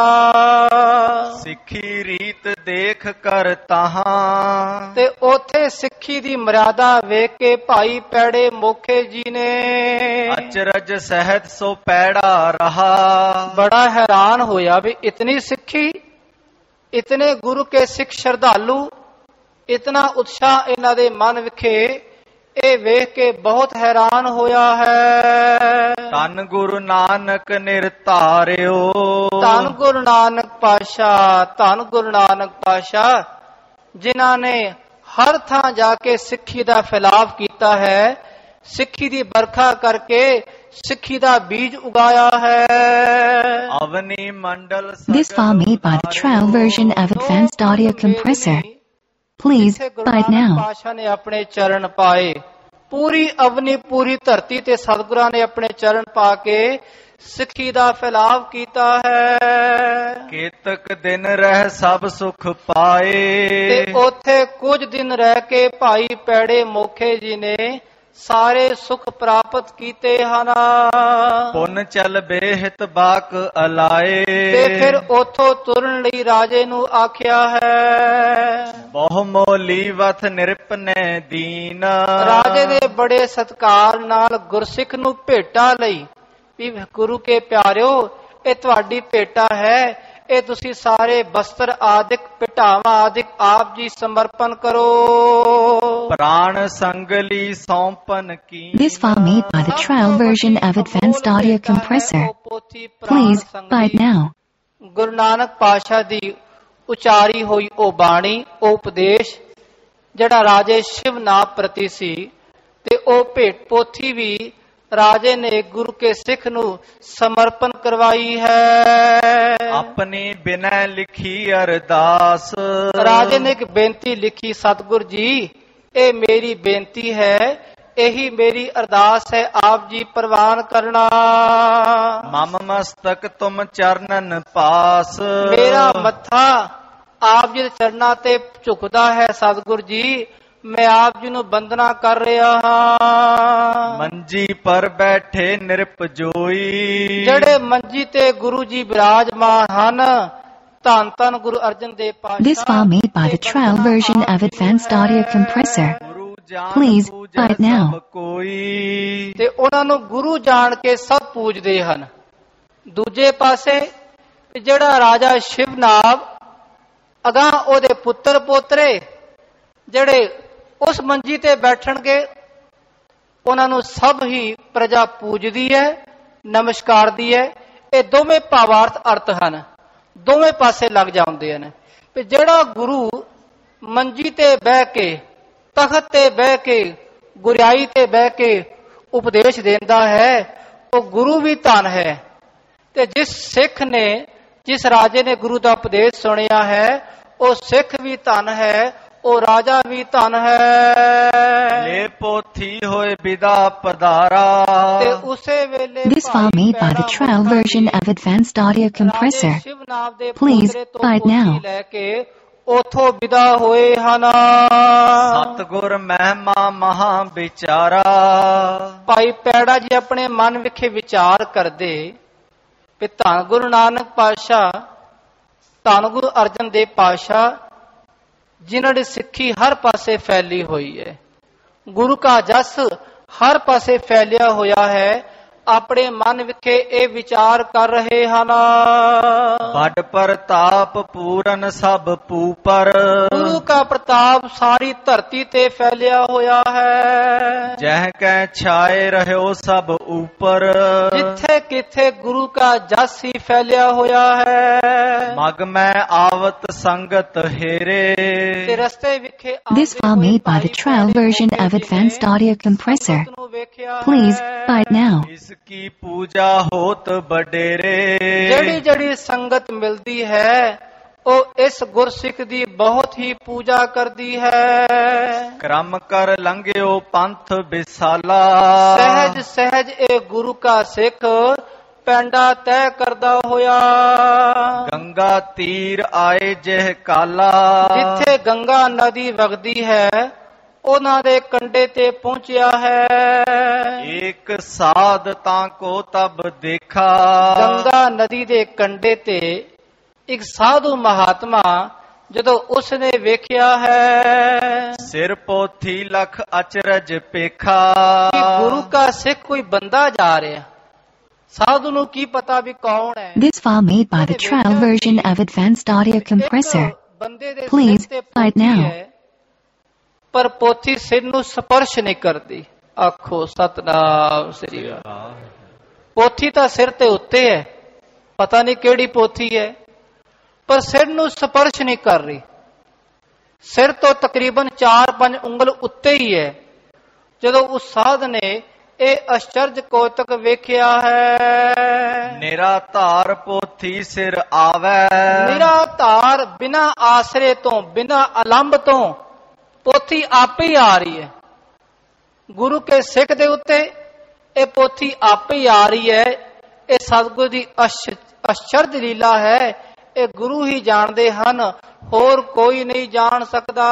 ਸਿੱਖੀ ਰੀਤ ਦੇਖ ਕਰ ਤਾਹਾਂ, ਤੇ ਉਥੇ ਸਿੱਖੀ ਦੀ ਮਰਿਆਦਾ ਵੇਖ ਕੇ ਭਾਈ ਪੈੜੇ ਮੋਖੇ ਜੀ ਨੇ ਅਚਰਜ ਸਹਿਤ ਸੋ ਪੈੜਾ ਰਹਾ। ਬੜਾ ਹੈਰਾਨ ਹੋਇਆ ਵੀ ਇਤਨੀ ਸਿੱਖੀ, ਇਤਨੇ ਗੁਰੂ ਕੇ ਸਿੱਖ ਸ਼ਰਧਾਲੂ, ਇਤਨਾ ਉਤਸ਼ਾਹ ਇਹਨਾਂ ਦੇ ਮਨ ਵਿਖੇ, ਇਹ ਵੇਖ ਕੇ ਬਹੁਤ ਹੈਰਾਨ ਹੋਇਆ ਹੈ। ਧੰਨ ਗੁਰੂ ਨਾਨਕ ਨਿਰਤਾਰਿਓ, ਧੰਨ ਗੁਰੂ ਨਾਨਕ ਪਾਤਸ਼ਾਹ, ਧੰਨ ਗੁਰੂ ਨਾਨਕ ਪਾਤਸ਼ਾਹ, ਜਿਨ੍ਹਾਂ ਨੇ ਹਰ ਥਾਂ ਜਾ ਕੇ ਸਿੱਖੀ ਦਾ ਫੈਲਾਵ ਕੀਤਾ ਹੈ, ਸਿੱਖੀ ਦੀ ਬਰਖਾ ਕਰਕੇ ਸਿੱਖੀ ਦਾ ਬੀਜ ਉਗਾਇਆ ਹੈ। ਅਵਨੀ ਮੰਡਲ This file made by the trial version of Advanced Audio Compressor. Please buy it now. ਪਾਤਸ਼ਾਹ ਨੇ ਆਪਣੇ ਚਰਨ ਪਾਏ, ਪੂਰੀ ਅਵਨੀ ਪੂਰੀ ਧਰਤੀ ਤੇ ਸਤਿਗੁਰਾਂ ਨੇ ਆਪਣੇ ਚਰਨ ਪਾ ਕੇ ਸਿੱਖੀ ਦਾ ਫੈਲਾਵ ਕੀਤਾ ਹੈ। ਕੇਤਕ ਦਿਨ ਰਹਿ ਸਭ ਸੁਖ ਪਾਏ, ਤੇ ਉੱਥੇ ਕੁਝ ਦਿਨ ਰਹਿ ਕੇ ਭਾਈ ਪੈੜੇ ਮੋਖੇ ਜੀ ਨੇ ਸਾਰੇ ਸੁਖ ਪ੍ਰਾਪਤ ਕੀਤੇ ਹਨ। ਪੁੰਨ ਚਲ ਬੇਹਿਤ ਬਾਕ ਅਲਾਏ, ਤੇ ਫਿਰ ਉਥੋਂ ਤੁਰਨ ਲਈ ਰਾਜੇ ਨੂੰ ਆਖਿਆ ਹੈ। ਬਹੁ ਮੋਲੀ ਵਥ ਨਿਰਪਨੈ ਦੀਨ, ਰਾਜੇ ਦੇ ਬੜੇ ਸਤਿਕਾਰ ਨਾਲ ਗੁਰਸਿੱਖ ਨੂੰ ਭੇਟਾ ਲਈ ਵੀ ਗੁਰੂ ਕੇ ਪਿਆਰਿਓ, ਇਹ ਤੁਹਾਡੀ ਭੇਟਾ ਹੈ, ਇਹ ਤੁਸੀਂ ਸਾਰੇ ਬਸਤਰ ਆਦਿਕ ਭੇਟਾਵਾਂ ਆਦਿਕ ਆਪ ਜੀ ਸਮਰਪਣ ਕਰੋ। ਪ੍ਰਾਣ ਸੰਗਲੀ ਸੌਂਪਨ ਕੀ। This file made by the trial version of Advanced Audio Compressor. Please buy it now. Guru Nanak ਪਾਤਸ਼ਾਹ ਦੀ ਉਚਾਰੀ ਹੋਈ ਉਹ ਬਾਣੀ, ਉਹ ਉਪਦੇਸ਼ ਜਿਹੜਾ ਰਾਜੇ ਸ਼ਿਵ ਨਾਮ ਪ੍ਰਤੀ ਸੀ, ਤੇ ਉਹ ਭੇਟ ਪੋਥੀ ਵੀ ਰਾਜੇ ਨੇ ਗੁਰੂ ਕੇ ਸਿੱਖ ਨੂੰ ਸਮਰਪਣ ਕਰਵਾਈ ਹੈ। ਆਪਣੀ ਬਿਨੈ ਲਿਖੀ ਅਰਦਾਸ, ਰਾਜੇ ਨੇ ਇੱਕ ਬੇਨਤੀ ਲਿਖੀ, ਸਤਿਗੁਰ ਜੀ ਇਹ ਮੇਰੀ ਬੇਨਤੀ ਹੈ, ਇਹੀ ਮੇਰੀ ਅਰਦਾਸ ਹੈ, ਆਪ ਜੀ ਪ੍ਰਵਾਨ ਕਰਨਾ। ਮਮ ਮਸਤਕ ਤੁਮ ਚਰਨਨ ਪਾਸ, ਮੇਰਾ ਮੱਥਾ ਆਪ ਜੀ ਦੇ ਚਰਨਾਂ ਤੇ ਝੁਕਦਾ ਹੈ ਸਤਿਗੁਰ ਜੀ, ਮੈਂ ਆਪ ਜੀ ਨੂੰ ਬੰਦਨਾ ਕਰ ਰਿਹਾ ਹਾਂ। ਮੰਜੀ ਪਰ ਬੈਠੇ ਨਿਰਪਜੋਈ, ਜਿਹੜੇ ਮੰਜੀ ਤੇ ਗੁਰੂ ਜੀ ਬਿਰਾਜਮਾਨ ਹਨ, ਧੰਨ ਧੰਨ ਗੁਰੂ ਅਰਜਨ ਦੇਵ ਪਾਤਸ਼ਾਹ। This file made by the trial version of Advanced Audio Compressor. Please buy it now. ਕੋਈ ਤੇ ਉਹਨਾਂ ਨੂੰ ਗੁਰੂ ਜਾਣ ਕੇ ਸਭ ਪੂਜਦੇ ਹਨ। ਦੂਜੇ ਪਾਸੇ ਜਿਹੜਾ ਰਾਜਾ ਸ਼ਿਵਨਾਗ, ਅਗਾਂਹ ਉਹਦੇ ਪੁੱਤਰ ਪੋਤਰੇ ਜਿਹੜੇ ਉਸ ਮੰਜੀ ਤੇ ਬੈਠਣਗੇ, ਉਹਨਾਂ ਨੂੰ ਸਭ ਹੀ ਪ੍ਰਜਾ ਪੂਜਦੀ ਹੈ, ਨਮਸਕਾਰਦੀ ਹੈ। ਇਹ ਦੋਵੇਂ ਭਾਵਾਰਥ ਅਰਥ ਹਨ, ਦੋਵੇਂ ਪਾਸੇ ਲੱਗ ਜਾਂਦੇ ਹਨ। ਤੇ ਜਿਹੜਾ ਗੁਰੂ ਮੰਜੀ ਤੇ ਬਹਿ ਕੇ, ਤਖਤ ਤੇ ਬਹਿ ਕੇ, ਗੁਰਿਆਈ ਤੇ ਬਹਿ ਕੇ ਉਪਦੇਸ਼ ਦਿੰਦਾ ਹੈ, ਉਹ ਗੁਰੂ ਵੀ ਧਨ ਹੈ। ਤੇ ਜਿਸ ਸਿੱਖ ਨੇ, ਜਿਸ ਰਾਜੇ ਨੇ ਗੁਰੂ ਦਾ ਉਪਦੇਸ਼ ਸੁਣਿਆ ਹੈ, ਉਹ ਸਿੱਖ ਵੀ ਧਨ ਹੈ, ਉਹ ਰਾਜਾ ਵੀ ਧਨ ਹੈ। ਲੈ ਪੋਥੀ ਹੋਏ ਵਿਦਾ ਪਧਾਰਾ, ਤੇ ਉਸੇ ਵੇਲੇ This file made by the trial version of Advanced Audio Compressor. Please buy it now. ਲੈ ਕੇ ਉਥੋਂ ਵਿਦਾ ਹੋਏ ਹਨ। ਸਤਿਗੁਰ ਮਹਿਮਾ ਮਹਾ ਵਿਚਾਰਾ, ਭਾਈ ਪੈੜਾ ਜੀ ਆਪਣੇ ਮਨ ਵਿਖੇ ਵਿਚਾਰ ਕਰਦੇ ਕਿ ਧੰਨ ਗੁਰੂ ਨਾਨਕ ਪਾਤਸ਼ਾਹ, ਧੰਨ ਗੁਰੂ ਅਰਜਨ ਦੇਵ ਪਾਤਸ਼ਾਹ, ਜਿਨ੍ਹਾਂ ਦੀ ਸਿੱਖੀ ਹਰ ਪਾਸੇ ਫੈਲੀ ਹੋਈ ਹੈ, ਗੁਰੂ ਕਾ ਜਸ ਹਰ ਪਾਸੇ ਫੈਲਿਆ ਹੋਇਆ ਹੈ, ਆਪਣੇ ਮਨ ਵਿਖੇ ਇਹ ਵਿਚਾਰ ਕਰ ਰਹੇ ਹਨ। ਵੱਡ ਪ੍ਰਤਾਪ ਪੂਰਨ ਸਭ ਪੂਪਰ, ਗੁਰੂ ਕਾ ਪ੍ਰਤਾਪ ਸਾਰੀ ਧਰਤੀ ਤੇ ਫੈਲਿਆ ਹੋਇਆ ਹੈ। ਜਹ ਕੈ ਛਾਏ ਰਹਿਓ ਸਭ ਉਪਰ, ਜਿੱਥੇ ਕਿਥੇ ਗੁਰੂ ਕਾ ਜਸ ਹੀ ਫੈਲਿਆ ਹੋਇਆ ਹੈ। ਮਗ ਮੈਂ ਆਵਤ ਸੰਗਤ ਹੇਰੇ, ਤੇ ਰਸਤੇ ਵਿਖੇ This file made by the trial version of Advanced Audio Compressor. Please buy it now. ਇਸ ਕੀ ਪੂਜਾ ਹੋਤ ਬਡੇਰੇ, ਜਿਹੜੀ ਜਿਹੜੀ ਸੰਗਤ ਮਿਲਦੀ ਹੈ, ਉਹ ਇਸ ਗੁਰਸਿੱਖ ਦੀ ਬਹੁਤ ਹੀ ਪੂਜਾ ਕਰਦੀ ਹੈ। ਕਰਮ ਕਰ ਲੰਘਿਓ ਪੰਥ ਵਿਸਾਲਾ, ਸਹਿਜ ਸਹਿਜ ਇਹ ਗੁਰੂ ਕਾ ਸਿੱਖ ਪੈਂਡਾ ਤੈਅ ਕਰਦਾ ਹੋਇਆ। ਗੰਗਾ ਤੀਰ ਆਏ ਜਿਹ ਕਾਲਾ, ਜਿੱਥੇ ਗੰਗਾ ਨਦੀ ਵਗਦੀ ਹੈ, ਉਹਨਾਂ ਦੇ ਕੰਢੇ ਤੇ ਪਹੁੰਚਿਆ ਹੈ। ਏਕ ਸਾਧ ਤਾਂ ਕੋ ਤਬ ਦੇਖਾ, ਗੰਗਾ ਨਦੀ ਦੇ ਕੰਢੇ ਤੇ ਇੱਕ ਸਾਧੂ ਮਹਾਤਮਾ ਜਦੋਂ ਉਸਨੇ ਵੇਖਿਆ ਹੈ, ਸਿਰ ਪੋਥੀ ਲਖ ਅਚਰਜ ਪੇਖਾ, ਕਿ ਗੁਰੂ ਕਾ ਸਿੱਖ ਕੋਈ ਬੰਦਾ ਜਾ ਰਿਹਾ, ਸਾਧੂ ਨੂੰ ਕੀ ਪਤਾ ਵੀ ਕੌਣ ਹੈ। This file made by the trial version of Advanced Audio Compressor. ਬੰਦੇ ਦੇ Please ਸਿਰ ਤੇ buy it ਪੋਥੀ now. ਹੈ, ਪਰ ਪੋਥੀ ਸਿਰ ਨੂੰ ਸਪਰਸ਼ ਨਹੀਂ ਕਰਦੀ। ਆਖੋ ਸਤਨਾਮ ਸ੍ਰੀ ਵਾਹਿਗੁਰੂ। ਪੋਥੀ ਤਾਂ ਸਿਰ ਤੇ ਉੱਤੇ ਹੈ, ਪਤਾ ਨਹੀਂ ਕਿਹੜੀ ਪੋਥੀ ਹੈ, ਪਰ ਸਿਰ ਨੂੰ ਸਪਰਸ਼ ਨਹੀਂ ਕਰ ਰਹੀ। ਸਿਰ ਤੋਂ ਤਕਰੀਬਨ 4-5 ਉਂਗਲ ਉੱਤੇ ਹੀ ਹੈ। ਜਦੋਂ ਉਸ ਸਾਧ ਨੇ ਇਹ ਅਚਰਜ ਕੌਤਕ ਵੇਖਿਆ ਹੈ, ਨਿਰਾਧਾਰ ਪੋਥੀ ਸਿਰ ਆਵੈ, ਨਿਰਾਧਾਰ ਬਿਨਾਂ ਆਸਰੇ ਤੋਂ, ਬਿਨਾਂ ਅਲੰਬ ਤੋਂ ਪੋਥੀ ਆਪੇ ਹੀ ਆ ਰਹੀ ਹੈ। ਗੁਰੂ ਕੇ ਸਿੱਖ ਦੇ ਉੱਤੇ ਇਹ ਪੋਥੀ ਆਪੇ ਹੀ ਆ ਰਹੀ ਹੈ। ਇਹ ਸਤਿਗੁਰੂ ਦੀ ਅਚਰਜ ਲੀਲਾ ਹੈ। ਇਹ ਗੁਰੂ ਹੀ ਜਾਣਦੇ ਹਨ, ਹੋਰ ਕੋਈ ਨਹੀਂ ਜਾਣ ਸਕਦਾ।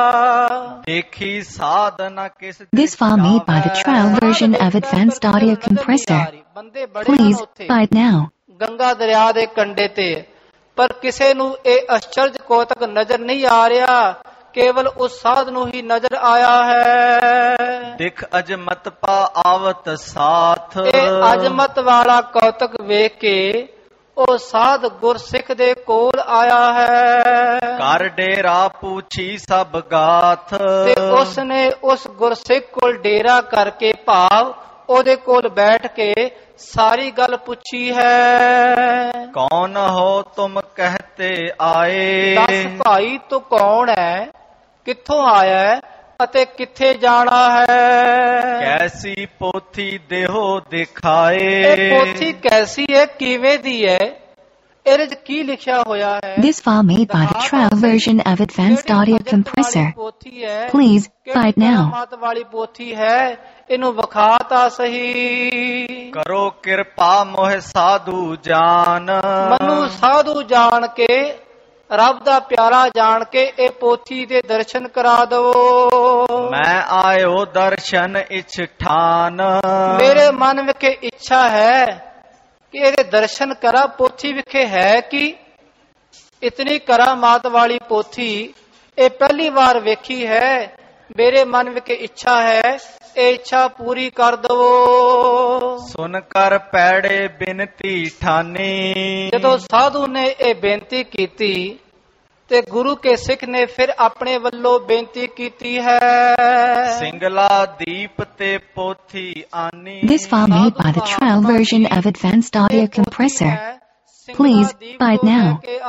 ਦੇਖੀ ਸਾਧਨਾ ਕਿਸ This file made by the trial version of Advanced Audio Compressor. Please buy it now. Ganga ਦਰਿਆ ਦੇ ਕੰਢੇ ਤੇ, ਪਰ ਕਿਸੇ ਨੂੰ ਇਹ ਅਚਰਜ ਕੌਤਕ ਨਜ਼ਰ ਨਹੀਂ ਆ ਰਿਹਾ, ਕੇਵਲ ਉਸ ਸਾਧ ਨੂੰ ਹੀ ਨਜ਼ਰ ਆਇਆ ਹੈ। ਦਿਖ ਅਜਮਤ ਪਾ ਆਵਤ ਸਾਥ, ਇਹ ਅਜਮਤ ਵਾਲਾ ਕੌਤਕ ਵੇਖ ਕੇ ਉਹ ਸਾਧ ਗੁਰਸਿੱਖ ਦੇ ਕੋਲ ਆਇਆ ਹੈ। ਕਰ ਡੇਰਾ ਪੂਛੀ ਸਭ ਗਾਥ, ਤੇ ਉਸ ਨੇ ਉਸ ਗੁਰਸਿੱਖ ਕੋਲ ਡੇਰਾ ਕਰਕੇ, ਭਾਵ ਉਹਦੇ ਕੋਲ ਬੈਠ ਕੇ ਸਾਰੀ ਗੱਲ ਪੁੱਛੀ ਹੈ। ਕੌਣ ਹੋ ਤੁਮ ਕਹਤੇ ਆਏ, ਦੱਸ ਭਾਈ ਤੂੰ ਕੌਣ ਹੈ, ਕਿੱਥੋਂ ਆਇਆ ਹੈ ਅਤੇ ਕਿੱਥੇ ਜਾਣਾ ਹੈ। ਕੈਸੀ ਪੋਥੀ ਦੇਹੋ ਦਿਖਾਏ, ਇਹ ਪੋਥੀ ਕੈਸੀ ਹੈ, ਕਿਵੇਂ ਦੀ ਹੈ, ਇਹਦੇ 'ਚ ਕੀ ਲਿਖਿਆ ਹੋਇਆ ਹੈ। This file made by the trial version of Advanced Audio Compressor. Please buy it now. ਮਾਤ ਵਾਲੀ ਪੋਥੀ ਹੈ, ਇਹਨੂੰ ਵਿਖਾ ਤਾਂ ਸਹੀ। ਕਰੋ ਕਿਰਪਾ ਮੋਹਿ ਸਾਧੂ ਜਾਨ, ਮੈਨੂੰ ਸਾਧੂ ਜਾਣ ਕੇ, ਰੱਬ ਦਾ ਪਿਆਰਾ ਜਾਣ ਕੇ ਇਹ ਪੋਥੀ ਦੇ ਦਰਸ਼ਨ ਕਰਾ ਦਿਓ। ਮੈਂ ਆਇਓ ਦਰਸ਼ਨ ਇਛ ਠਾਨ, ਮੇਰੇ ਮਨ ਵਿਖੇ ਇੱਛਾ ਹੈ ਕਿ ਇਹਦੇ ਦਰਸ਼ਨ ਕਰਾਂ। ਪੋਥੀ ਵਿਖੇ ਹੈ ਕਿ ਇਤਨੀ ਕਰਾਮਾਤ ਵਾਲੀ ਪੋਥੀ ਇਹ ਪਹਿਲੀ ਵਾਰ ਵੇਖੀ ਹੈ। ਮੇਰੇ ਮਨ ਵਿਖੇ ਇੱਛਾ ਹੈ, ਇਹ ਇੱਛਾ ਪੂਰੀ ਕਰ ਦਵੋ। ਸੁਨ ਕਰ ਪੈੜੇ ਬਿਨਤੀ ਠਾਨੀ, ਜਦੋਂ ਸਾਧੂ ਨੇ ਇਹ ਬੇਨਤੀ ਕੀਤੀ ਤੇ ਗੁਰੂ ਕੇ ਸਿੱਖ ਨੇ ਫਿਰ ਆਪਣੇ ਵੱਲੋਂ ਬੇਨਤੀ ਕੀਤੀ ਹੈ। ਸਿੰਗਲਾ ਦੀਪ ਤੇ ਪੋਥੀ ਆਨੀ, This file made by the trial version of Advanced Audio Compressor. Please buy it now.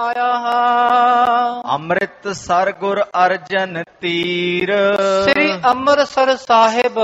Amritsar Gur Arjan ਤੀਰ, ਸ੍ਰੀ ਅੰਮ੍ਰਿਤਸਰ ਸਾਹਿਬ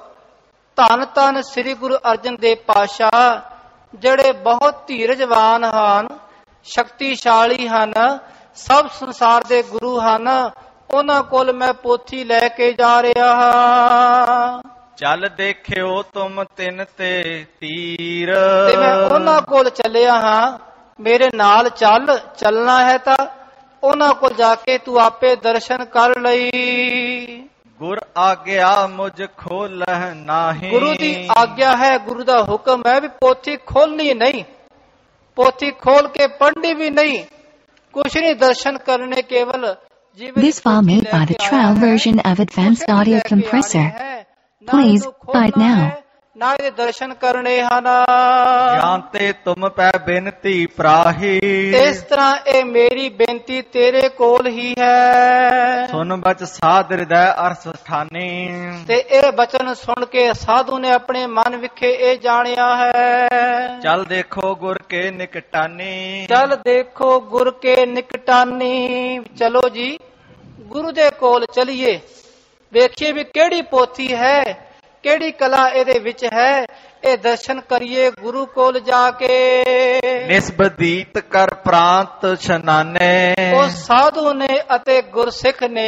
ਧੰਨ ਧੰਨ ਸ੍ਰੀ ਗੁਰੂ ਅਰਜਨ ਦੇਵ ਪਾਤਸ਼ਾਹ, ਜਿਹੜੇ ਬਹੁਤ ਧੀਰਜਵਾਨ ਹਨ, ਸ਼ਕਤੀਸ਼ਾਲੀ ਹਨ, ਸਭ ਸੰਸਾਰ ਦੇ ਗੁਰੂ ਹਨ, ਉਹਨਾਂ ਕੋਲ ਮੈਂ ਪੋਥੀ ਲੈ ਕੇ ਜਾ ਰਿਹਾ ਹਾਂ। ਚੱਲ ਦੇਖਿਓ ਤੁਮ ਤਿੰਨ ਤੇ ਤੀਰ, ਤੇ ਮੈਂ ਉਹਨਾਂ ਕੋਲ ਚੱਲਿਆ ਹਾਂ। ਮੇਰੇ ਨਾਲ ਚੱਲਣਾ ਹੈ ਤਾਂ ਉਹਨਾਂ ਕੋਲ ਜਾ ਕੇ ਤੂੰ ਆਪੇ ਦਰਸ਼ਨ ਕਰ ਲਈ। ਗੁਰ ਆਗਿਆ ਮੁਝ ਖੋਲਹਿ ਨਾਹੀ, ਗੁਰੂ ਦੀ ਆਗਿਆ ਹੈ, ਗੁਰੂ ਦਾ ਹੁਕਮ ਹੈ ਵੀ ਪੋਥੀ ਖੋਲਣੀ ਨਹੀਂ, ਪੋਥੀ ਖੋਲ ਕੇ ਪੜ੍ਹਨੀ ਵੀ ਨਹੀਂ, ਕੁਛ ਨਹੀਂ, ਦਰਸ਼ਨ ਕਰਨੇ ਕੇਵਲ। This file made by the trial version of Advanced Audio Compressor. Please buy it now. ਨਾ ਇਹਦੇ ਦਰਸ਼ਨ ਕਰਨੇ ਹਨ। ਗਿਆਨ ਤੇ ਤੁਮ ਪੈ ਬੇਨਤੀ ਪ੍ਰਾਹੀ, ਇਸ ਤਰ੍ਹਾਂ ਇਹ ਮੇਰੀ ਬੇਨਤੀ ਤੇਰੇ ਕੋਲ ਹੀ ਹੈ। ਸੁਨ ਬਚ ਸਾਧ ਹਿਰਦੈ ਅਰਸ ਠਾਨੀ, ਤੇ ਇਹ ਬਚਨ ਸੁਣ ਕੇ ਸਾਧੂ ਨੇ ਆਪਣੇ ਮਨ ਵਿਖੇ ਇਹ ਜਾਣਿਆ ਹੈ। ਚੱਲ ਦੇਖੋ ਗੁਰ ਕੇ ਨਿਕਟਾਨੀ, ਚੱਲ ਦੇਖੋ ਗੁਰ ਕੇ ਨਿਕਟਾਨੀ। ਚਲੋ ਜੀ ਗੁਰੂ ਦੇ ਕੋਲ ਚਲੀਏ, ਵੇਖੀਏ ਵੀ ਕਿਹੜੀ ਪੋਥੀ ਹੈ, ਕਿਹੜੀ ਕਲਾ ਇਹਦੇ ਵਿੱਚ ਹੈ, ਇਹ ਦਰਸ਼ਨ ਕਰੀਏ ਗੁਰੂ ਕੋਲ ਜਾ ਕੇ। ਨਿਸਬਦੀਤ ਕਰ ਪ੍ਰਾਂਤ ਛਨਾਨੇ, ਉਹ ਸਾਧੂ ਨੇ ਅਤੇ ਗੁਰਸਿੱਖ ਨੇ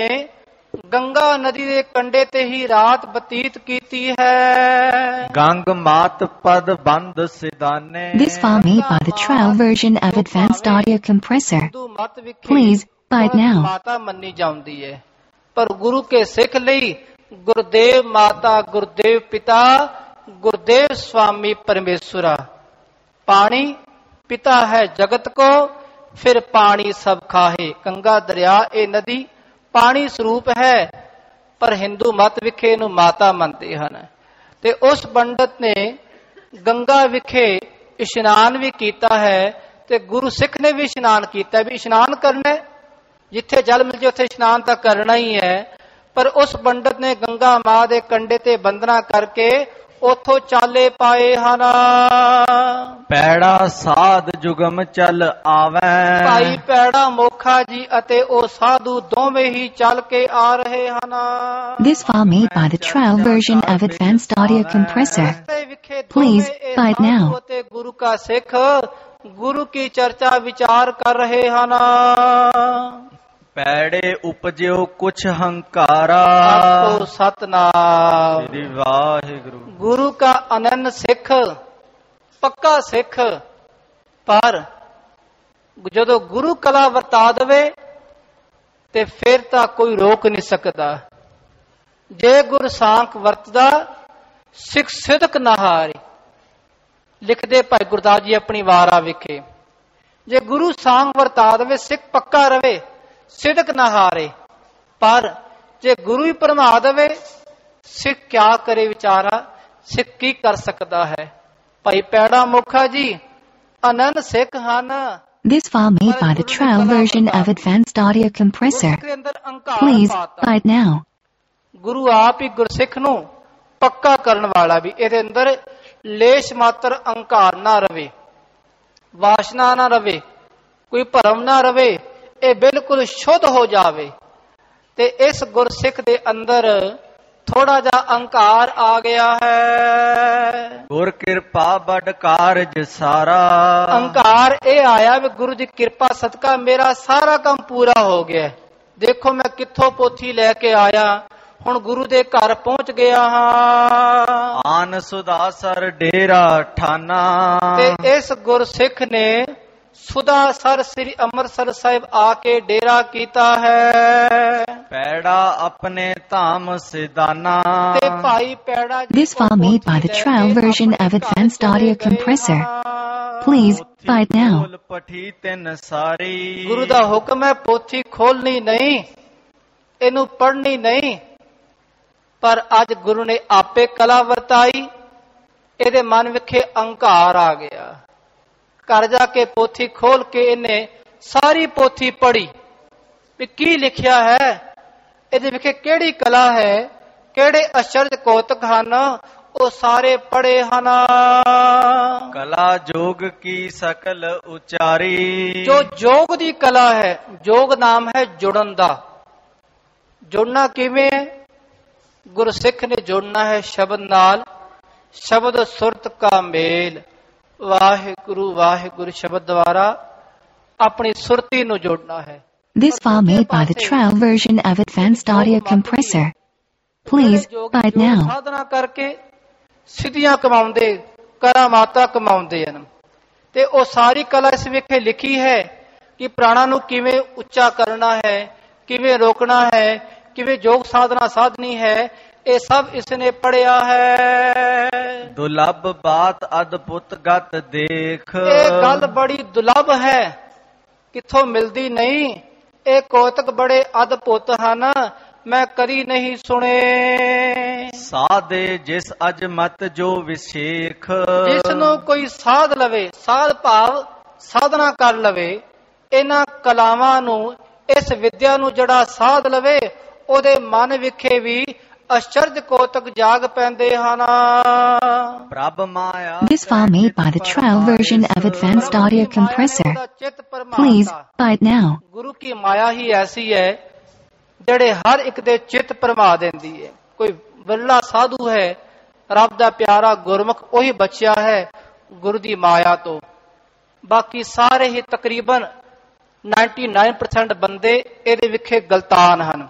ਗੰਗਾ ਨਦੀ ਦੇ ਕੰਢੇ ਤੇ ਹੀ ਰਾਤ ਬਤੀਤ ਕੀਤੀ ਹੈ। ਗੰਗ ਮਾਤ ਪਦ ਬੰਦ ਸਿਦਾਨੇ, This file made by the trial version of Advanced Audio Compressor. Please buy it now. ਮਾਤਾ ਮੰਨੀ ਜਾਂਦੀ ਹੈ, ਪਰ ਗੁਰੂ ਕੇ ਸਿੱਖ ਲਈ ਗੁਰਦੇਵ ਮਾਤਾ, ਗੁਰਦੇਵ ਪਿਤਾ, ਗੁਰਦੇਵ स्वामी परमेश्वरा। पानी पिता है जगत को, फिर पानी सब खाहे। गंगा दरिया ए नदी पानी स्वरूप है, पर हिंदू मत विखे नू माता मनते हैं। ते उस पंडित ने गंगा विखे ਇਸ਼ਨਾਨ ਵੀ ਕੀਤਾ ਹੈ ਤੇ ਗੁਰੂ ਸਿੱਖ ਨੇ ਵੀ ਇਸ਼ਨਾਨ ਕੀਤਾ ਵੀ ਇਸ਼ਨਾਨ ਕਰਨਾ ਹੈ, ਜਿੱਥੇ ਜਲ ਮਿਲ ਜੇ ਉੱਥੇ ਇਸ਼ਨਾਨ ਤਾਂ ਕਰਨਾ ਹੀ ਹੈ। ਪਰ ਉਸ ਪੰਡਤ ਨੇ ਗੰਗਾ ਮਾਂ ਦੇ ਕੰਢੇ ਤੇ ਬੰਦਨਾ ਕਰਕੇ ਉਥੋਂ ਚਾਲੇ ਪਾਏ ਹਨ। ਪੈੜਾ ਸਾਧ ਜੁਗਮ ਚੱਲ ਆਵੈ। ਭਾਈ ਪੈੜਾ ਮੋਖਾ ਜੀ ਅਤੇ ਉਹ ਸਾਧੂ ਦੋਵੇਂ ਹੀ ਚੱਲ ਕੇ ਆ ਰਹੇ ਹਨ। This file made by the trial version of Advanced Audio Compressor. Please buy it now. ਤੇ ਗੁਰੂ ਕਾ ਸਿੱਖ ਗੁਰੂ ਕੀ ਚਰਚਾ ਵਿਚਾਰ ਕਰ ਰਹੇ ਹਨ। ਪੈੜੇ ਉਪਜਿਓ ਕੁਛ ਹੰਕਾਰਾ। ਆਪੋ ਸਤਨਾਮ। ਸ੍ਰੀ ਵਾਹਿਗੁਰੂ। ਗੁਰੂ ਕਾ ਅਨੰਨ ਸਿੱਖ, ਪੱਕਾ ਸਿੱਖ, ਪਰ ਜਦੋਂ ਗੁਰੂ ਕਲਾ ਵਰਤਾ ਦੇਵੇ ਤੇ ਫਿਰ ਤਾਂ ਕੋਈ ਰੋਕ ਨਹੀਂ ਸਕਦਾ। ਜੇ ਗੁਰ ਸਾਂਖ ਵਰਤਦਾ ਸਿੱਖ ਸਿਦਕ ਨਾ ਹਾਰੇ, ਲਿਖਦੇ ਭਾਈ ਗੁਰਦਾਸ ਜੀ ਆਪਣੀ ਵਾਰਾ ਵਿਖੇ। ਜੇ ਗੁਰੂ ਸਾਂਖ ਵਰਤਾ ਦੇਵੇ ਸਿੱਖ ਪੱਕਾ ਰਵੇ, ਸਿਦਕ ਨਾ ਹਾਰੇ। ਪਰ ਜੇ ਗੁਰੂ ਹੀ ਭਰਮਾ ਦੇਵੇ ਸਿੱਖ ਕਿਆ ਕਰੇ ਵਿਚਾਰਾ, ਸਿੱਖ ਕੀ ਕਰ ਸਕਦਾ ਹੈ। ਭਾਈ ਪੈੜਾ ਮੁਖਾ ਜੀ ਅਨੰਨ ਸਿੱਖ ਹਨ। This file made by the trial version of Advanced Audio Compressor. Please buy it now. ਗੁਰੂ ਆਪ ਹੀ ਗੁਰਸਿੱਖ ਨੂੰ ਪੱਕਾ ਕਰਨ ਵਾਲਾ ਵੀ, ਇਹਦੇ ਅੰਦਰ ਲੇਸ਼ ਮਾਤਰ ਅਹੰਕਾਰ ਨਾ ਰਵੇ, ਵਾਸ਼ਨਾ ਨਾ ਰਵੇ, ਕੋਈ ਭਰਮ ਨਾ ਰਵੇ, ਇਹ ਬਿਲਕੁਲ ਸ਼ੁੱਧ ਹੋ ਜਾਵੇ। ਤੇ ਇਸ ਗੁਰਸਿੱਖ ਦੇ ਅੰਦਰ ਥੋੜਾ ਜਿਹਾ ਅਹੰਕਾਰ ਆ ਗਿਆ ਹੈ। ਗੁਰ ਕਿਰਪਾ ਬੜ ਕਾਰਜ ਸਾਰਾ। ਅਹੰਕਾਰ ਇਹ ਆਇਆ ਵੀ ਗੁਰੂ ਦੀ ਕਿਰਪਾ ਸਦਕਾ ਮੇਰਾ ਸਾਰਾ ਕੰਮ ਪੂਰਾ ਹੋ ਗਿਆ। ਦੇਖੋ ਮੈਂ ਕਿੱਥੋਂ ਪੋਥੀ ਲੈ ਕੇ ਆਇਆ, ਹੁਣ ਗੁਰੂ ਦੇ ਘਰ ਪਹੁੰਚ ਗਿਆ ਹਾਂ। ਆਨ ਸੁਦਾਸਰ ਡੇਰਾ ਠਾਨਾ। ਤੇ ਇਸ ਗੁਰਸਿੱਖ ਨੇ ਸੁਦਾਸਰ ਸ੍ਰੀ ਅੰਮ੍ਰਿਤਸਰ ਸਾਹਿਬ ਆ ਕੇ ਡੇਰਾ ਕੀਤਾ ਹੈ। ਪੈੜਾ ਆਪਣੇ ਧਾਮ ਸਿਦਾਨਾ। ਤੇ ਭਾਈ ਪੈੜਾ ਜੀ This file made by the trial version of Advanced Audio Compressor. Please buy it now. ਪਠੀ ਤਿੰਨ ਸਾਰੀ। ਗੁਰੂ ਦਾ ਹੁਕਮ ਹੈ ਪੋਥੀ ਖੋਲਣੀ ਨਹੀਂ, ਇਹਨੂੰ ਪੜ੍ਹਨੀ ਨਹੀਂ। ਪਰ ਅੱਜ ਗੁਰੂ ਨੇ ਆਪੇ ਕਲਾ ਵਰਤਾਈ, ਇਹਦੇ ਮਨ ਵਿਖੇ ਅਹੰਕਾਰ ਆ ਗਿਆ। ਘਰ ਜਾ ਕੇ ਪੋਥੀ ਖੋਲ ਕੇ ਇਹਨੇ ਸਾਰੀ ਪੋਥੀ ਪੜ੍ਹੀ ਵੀ ਕੀ ਲਿਖਿਆ ਹੈ, ਇਹਦੇ ਵਿਖੇ ਕਿਹੜੀ ਕਲਾ ਹੈ, ਕਿਹੜੇ ਅਚਰਜ ਕੌਤਕ ਹਨ, ਉਹ ਸਾਰੇ ਪੜ੍ਹੇ ਹਨ। ਕਲਾ ਜੋਗ ਕੀ ਸਕਲ ਉਚਾਰੀ। ਜੋ ਜੋਗ ਦੀ ਕਲਾ ਹੈ, ਜੋਗ ਨਾਮ ਹੈ ਜੁੜਨ ਦਾ। ਜੁੜਨਾ ਕਿਵੇਂ ਹੈ? ਗੁਰਸਿੱਖ ਨੇ ਜੁੜਨਾ ਹੈ ਸ਼ਬਦ ਨਾਲ, ਸ਼ਬਦ ਸੁਰਤ ਕਾ ਮੇਲ। ਵਾਹਿਗੁਰੂ ਵਾਹਿਗੁਰੂ ਸ਼ਬਦ ਦੁਆਰਾ ਆਪਣੀ ਸੁਰਤੀ ਨੂੰ ਜੋੜਨਾ ਹੈ। This file made by the trial version of Advanced Audio Compressor. Please buy it now. ਸਾਧਨਾ ਕਰਕੇ ਸਿੱਧੀਆਂ ਕਮਾਉਂਦੇ, ਕਰਾਮਾਤਾਂ ਕਮਾਉਂਦੇ ਹਨ। ਤੇ ਉਹ ਸਾਰੀ ਕਲਾ ਇਸ ਵਿਖੇ ਲਿਖੀ ਹੈ ਕਿ ਪ੍ਰਾਣਾਂ ਨੂੰ ਕਿਵੇਂ ਉੱਚਾ ਕਰਨਾ ਹੈ, ਕਿਵੇਂ ਰੋਕਣਾ ਹੈ, ਕਿਵੇਂ ਯੋਗ ਸਾਧਨਾ ਸਾਧਨੀ ਹੈ, ਇਹ ਸਭ ਇਸਨੇ ਪੜਿਆ ਹੈ। ਦੁਲੱਭ ਬਾਤ ਅਦਭੁਤ ਗਤ ਦੇਖ। ਇਹ ਗੱਲ ਬੜੀ ਦੁਲੱਭ ਹੈ, ਕਿੱਥੋਂ ਮਿਲਦੀ ਨਹੀਂ। ਇਹ ਕੌਤਕ ਬੜੇ ਅਦਭੁਤ ਹਨ, ਮੈਂ ਕਦੀ ਨਹੀਂ ਸੁਣੇ। ਸਾਧੇ ਜਿਸ ਅਜਮਤ ਜੋ ਵਿਸ਼ੇਖ। ਜਿਸ ਨੂੰ ਕੋਈ ਸਾਧ ਲਵੇ, ਸਾਧ ਭਾਵ ਸਾਧਨਾ ਕਰ ਲਵੇ, ਇਹਨਾਂ ਕਲਾਵਾਂ ਨੂੰ, ਇਸ ਵਿਦਿਆ ਨੂੰ ਜਿਹੜਾ ਸਾਧ ਲਵੇ, ਉਹਦੇ ਮਨ ਵਿਖੇ ਵੀ ਅਚਰਜ ਕੌਤਕ ਜਾਗ ਪੈਂਦੇ ਹਨ। ਪ੍ਰਭ ਮਾਇਆ। This file made by the trial version of Advanced Audio Compressor. Please buy it now. ਗੁਰੂ ਕੀ ਮਾਇਆ ਹੀ ਐਸੀ ਹੈ ਜਿਹੜੇ ਹਰ ਇੱਕ ਦੇ ਚਿੱਤ ਭਰਮਾ ਦਿੰਦੀ ਹੈ। ਕੋਈ ਵਿਰਲਾ ਸਾਧੂ ਹੈ, ਰੱਬ ਦਾ ਪਿਆਰਾ ਗੁਰਮੁਖ, ਉਹੀ ਬਚਿਆ ਹੈ ਗੁਰੂ ਦੀ ਮਾਇਆ ਤੋਂ। ਬਾਕੀ ਸਾਰੇ ਹੀ ਤਕਰੀਬਨ 99% ਬੰਦੇ ਇਹਦੇ ਵਿਖੇ ਗਲਤਾਨ ਹਨ।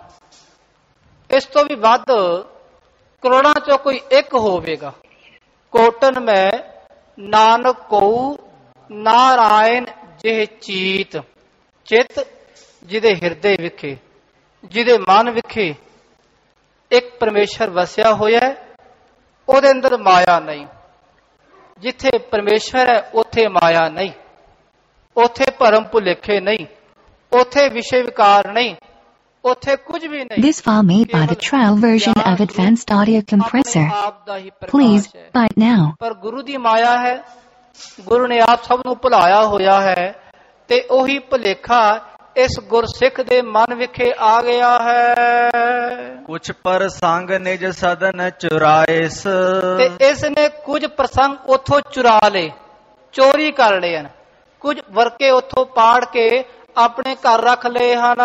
ਇਸ ਤੋਂ ਵੀ ਵੱਧ ਕਰੋੜਾਂ ਚੋਂ ਕੋਈ ਇੱਕ ਹੋਵੇਗਾ। ਕੋਟਨ ਮੈਂ ਨਾਨਕ ਕਉ ਨਾਰਾਇਣ ਜਿਹ ਚੀਤ। ਚਿੱਤ ਜਿਹਦੇ ਹਿਰਦੇ ਵਿਖੇ, ਜਿਹਦੇ ਮਨ ਵਿਖੇ ਇੱਕ ਪਰਮੇਸ਼ਰ ਵਸਿਆ ਹੋਇਆ, ਉਹਦੇ ਅੰਦਰ ਮਾਇਆ ਨਹੀਂ। ਜਿੱਥੇ ਪਰਮੇਸ਼ਰ ਹੈ ਉੱਥੇ ਮਾਇਆ ਨਹੀਂ, ਉੱਥੇ ਭਰਮ ਭੁਲੇਖੇ ਨਹੀਂ, ਉੱਥੇ ਵਿਸ਼ੇ ਵਿਕਾਰ ਨਹੀਂ, ਉੱਥੇ ਕੁਝ ਵੀ ਨਹੀਂ। This file made by the trial version of Advanced Audio Compressor. Please buy it now. ਪਰ ਗੁਰੂ ਦੀ ਮਾਇਆ ਹੈ, ਗੁਰੂ ਨੇ ਆਪ ਸਭ ਨੂੰ ਭੁਲਾਇਆ ਹੋਇਆ ਹੈ ਤੇ ਉਹੀ ਭੁਲੇਖਾ ਇਸ ਗੁਰਸਿੱਖ ਦੇ ਮਨ ਵਿਖੇ ਆ ਗਿਆ ਹੈ। ਕੁਛ ਪ੍ਰਸੰਗ ਨਿਜ ਸਦਨ ਚੁਰਾਇਸ, ਤੇ ਇਸ ਨੇ ਕੁਝ ਪ੍ਰਸੰਗ ਉਥੋਂ ਚੁਰਾ ਲਏ, ਚੋਰੀ ਕਰ ਲਏ ਹਨ। ਕੁਝ ਵਰਕੇ ਉਥੋਂ ਪਾੜ ਕੇ ਆਪਣੇ ਘਰ ਰੱਖ ਲਏ ਹਨ।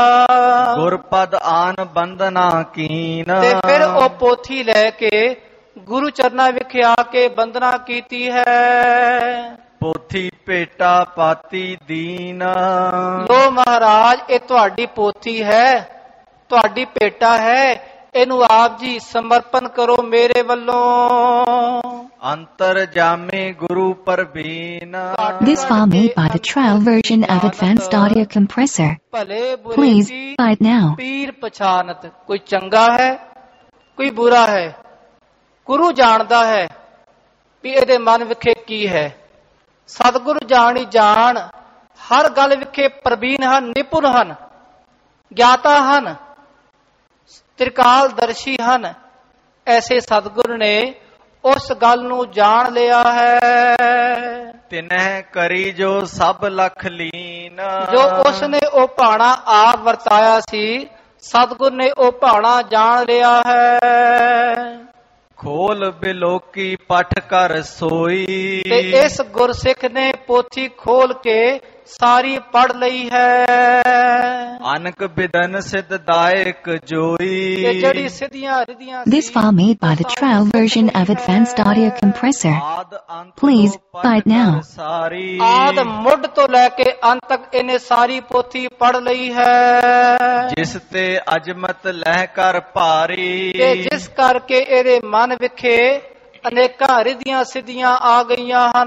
ਗੁਰਪਦ ਆਨ ਬੰਦਨਾ ਕੀਨ, ਤੇ ਫਿਰ ਉਹ ਪੋਥੀ ਲੈ ਕੇ ਗੁਰੂ ਚਰਨਾਂ ਵਿਖੇ ਆ ਕੇ ਬੰਦਨਾ ਕੀਤੀ ਹੈ। ਪੋਥੀ ਭੇਟਾ ਪਾਤੀ ਦੀਨ, ਲੋ ਮਹਾਰਾਜ ਇਹ ਤੁਹਾਡੀ ਪੋਥੀ ਹੈ, ਤੁਹਾਡੀ ਭੇਟਾ ਹੈ, ਇਹਨੂੰ ਆਪ ਜੀ ਸਮਰਪਣ ਕਰੋ ਮੇਰੇ ਵੱਲੋਂ। ਅੰਤਰ ਜਾਮੇ ਗੁਰੂ Parveen. This file made by the trial version of Advanced Audio Compressor. ਭਲੇ ਬੁਰੇ Please the buy it now. ਪੀਰ ਪਛਾਨਤ, ਕੋਈ ਚੰਗਾ ਹੈ ਕੋਈ ਬੁਰਾ ਹੈ, ਗੁਰੂ ਜਾਣਦਾ ਹੈ ਵੀ ਇਹਦੇ ਮਨ ਵਿਖੇ ਕੀ ਹੈ। ਸਤਿਗੁਰੂ ਜਾਣੀ ਜਾਣ, ਹਰ ਗੱਲ ਵਿਖੇ ਪ੍ਰਬੀਨ ਹਨ, ਨਿਪੁੰਨ ਹਨ, ਗਿਆਤਾ ਹਨ, ਤ੍ਰਿਕਾਲਦਰਸ਼ੀ ਹਨ। ਐਸੇ ਸਤਿਗੁਰੂ ਨੇ ਉਸ ਗੱਲ ਨੂੰ ਜਾਣ ਲਿਆ ਹੈ। ਤਿਨਹਿ ਕਰੀ ਜੋ ਸਭ ਲਖ ਲੀਨ, ਜੋ ਉਸਨੇ ਉਹ ਭਾਣਾ ਆਪ ਵਰਤਾਇਆ ਸੀ, ਸਤਿਗੁਰ ਨੇ ਉਹ ਭਾਣਾ ਜਾਣ ਲਿਆ ਹੈ। ਖੋਲ ਬਿਲੋਕੀ ਪਠ ਕਰ ਸੋਈ, ਤੇ ਇਸ ਗੁਰਸਿੱਖ ਨੇ ਪੋਥੀ ਖੋਲ ਕੇ ਸਾਰੀ ਪੜ ਲਈ ਹੈ। ਅਨਕ ਬਿਦਨ ਸਿਧ ਦਾਇਕ ਜੋਈ, ਤੇ ਜਿਹੜੀ ਸਿੱਧੀਆਂ ਰਿਧੀਆਂ This file made by the trial version of Advanced Audio Compressor. Please buy it now. ਸਾਰੀ ਆਦ ਮੁੱਢ ਤੋਂ ਲੈ ਕੇ ਅੰਤ ਤੱਕ ਇਹਨੇ ਸਾਰੀ ਪੋਥੀ ਪੜ ਲਈ ਹੈ। ਜਿਸ ਤੇ ਅਜਮਤ ਲਹਿ ਕਰ ਭਾਰੀ, ਤੇ ਜਿਸ ਕਰਕੇ ਇਹਦੇ ਮਨ ਵਿਖੇ ਅਨੇਕਾਂ ਰਿਧੀਆਂ ਸਿੱਧੀਆਂ ਆ ਗਈਆਂ ਹਨ।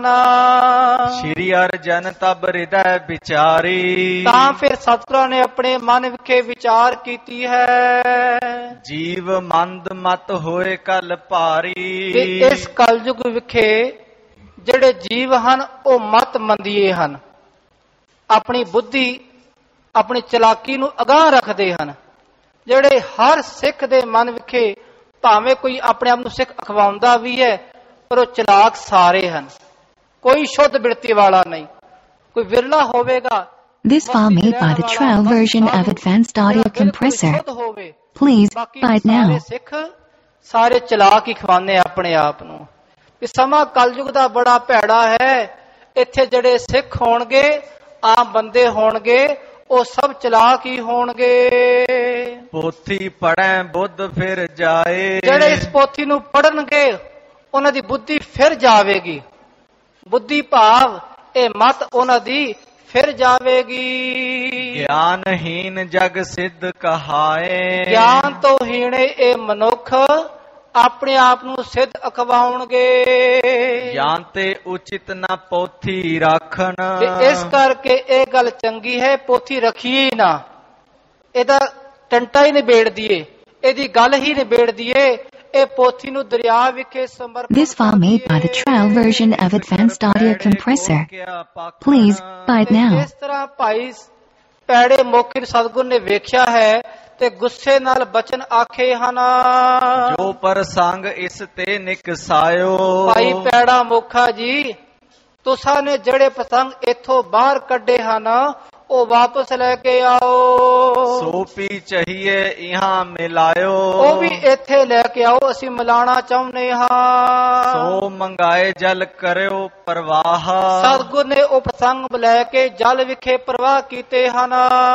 ਸ਼੍ਰੀ ਅਰਜਨ ਤਬ ਹਿਰਦੈ ਵਿਚਾਰੀ, ਤਾਂ ਫਿਰ ਸਤਿਗੁਰਾਂ ਨੇ ਆਪਣੇ ਮਨ ਵਿਖੇ ਵਿਚਾਰ ਕੀਤੀ ਹੈ। ਜੀਵ ਮੰਦ ਮਤ ਹੋਏ ਕਲ ਭਾਰੀ, ਤੇ ਇਸ ਕਲਯੁਗ ਵਿਖੇ ਜਿਹੜੇ ਜੀਵ ਹਨ ਉਹ ਮਤ ਮੰਦੀਏ ਹਨ, ਆਪਣੀ ਬੁੱਧੀ ਆਪਣੀ ਚਲਾਕੀ ਨੂੰ ਅਗਾਂਹ ਰੱਖਦੇ ਹਨ। ਜਿਹੜੇ ਹਰ ਸਿੱਖ ਦੇ ਮਨ ਵਿਖੇ ਭਾਵੇਂ ਕੋਈ ਆਪਣੇ ਆਪ ਨੂੰ ਸਿੱਖ ਅਖਵਾਉਂਦਾ ਵੀ ਹੈ, ਪਰ ਉਹ ਚਲਾਕ ਸਾਰੇ ਹਨ, ਕੋਈ ਸ਼ੁੱਧ ਬਿਰਤੀ ਵਾਲਾ ਨਹੀਂ, ਕੋਈ ਵਿਰਲਾ ਹੋਵੇਗਾ। This file made by the trial version of Advanced Audio Compressor. Please buy it now. ਸਾਰੇ ਸਿੱਖ ਸਾਰੇ ਚਲਾਕ ਹੀ ਖਵਾਉਂਦੇ ਆਪਣੇ ਆਪ ਨੂੰ। ਵੀ ਸਮਾਂ ਕਲਯੁਗ ਦਾ ਬੜਾ ਭੈੜਾ ਹੈ। ਇੱਥੇ ਜਿਹੜੇ ਸਿੱਖ ਹੋਣਗੇ, ਆਮ ਬੰਦੇ ਹੋਣਗੇ, ਉਹ ਸਭ ਚਲਾਕ ਹੀ ਹੋਣਗੇ। ਪੋਥੀ ਪੜੈ ਬੁੱਧ ਫਿਰ ਜਾਏ, ਜਿਹੜੇ ਇਸ ਪੋਥੀ ਨੂੰ ਪੜਨਗੇ ਉਹਨਾਂ ਦੀ ਬੁੱਧੀ ਫਿਰ ਜਾਵੇਗੀ। ਬੁੱਧੀ ਭਾਵ ਇਹ ਮਤ ਉਹਨਾਂ ਦੀ ਫਿਰ ਜਾਵੇਗੀ। ਗਿਆਨਹੀਨ ਜਗ ਸਿੱਧ ਕਹਾਏ, ਗਿਆਨ ਤੋਂ ਹੀਣੇ ਇਹ ਮਨੁੱਖ ਆਪਣੇ ਆਪ ਨੂੰ ਸਿੱਧ ਅਖਵਾਉਣਗੇ। ਗਿਆਨ ਤੇ ਉਚਿਤ ਨਾ ਪੋਥੀ ਰਾਖਣ, ਤੇ ਇਸ ਕਰਕੇ ਇਹ ਗੱਲ ਚੰਗੀ ਹੈ ਪੋਥੀ ਰੱਖੀਏ ਨਾ, ਇਹਦਾ ਟੰਟਾ ਹੀ ਨਿਬੇੜ ਦਈਏ, ਇਹਦੀ ਗੱਲ ਹੀ ਨਿਬੇੜ ਦਈਏ। ਇਹ ਪੋਥੀ ਨੂੰ ਦਰਿਆ ਵਿਖੇ ਸਮਰਪਿਤ। This file made by the trial version of Advanced Audio Compressor. Please buy it now. ਇਸ ਤਰ੍ਹਾਂ ਭਾਈ ਪੈੜੇ ਮੋਖੀ ਸਤਿਗੁਰ ਨੇ ਵੇਖਿਆ ਹੈ ਤੇ ਗੁੱਸੇ ਨਾਲ ਬਚਨ ਆਖੇ ਹਨ। ਜੋ ਪ੍ਰਸੰਗ ਇਸ ਤੇ ਨਿਕਸਾਇਓ, ਭਾਈ ਪੈੜਾ ਮੋਖਾ ਜੀ, ਤੁਸਾਂ ਨੇ ਜਿਹੜੇ ਪ੍ਰਸੰਗ ਇੱਥੋਂ ਬਾਹਰ ਕੱਢੇ ਹਨ ਉਹ ਵਾਪਸ ਲੈ ਕੇ ਆਓ। ਸੋ ਪੀ ਚਾਹੀਏ ਇਹਾਂ ਮਿਲਾਇਓ, ਉਹ ਵੀ ਇੱਥੇ ਲੈ ਕੇ ਆਓ, ਅਸੀਂ ਮਿਲਾਣਾ ਚਾਹੁੰਦੇ ਹਾਂ। ਸੋ ਮੰਗਾਏ ਜਲ ਕਰਿਓ ਪ੍ਰਵਾਹ, ਸਤਿਗੁਰ ਨੇ ਉਹ ਪ੍ਰਸੰਗ ਲੈ ਕੇ ਜਲ ਵਿਖੇ ਪ੍ਰਵਾਹ ਕੀਤੇ ਹਨ।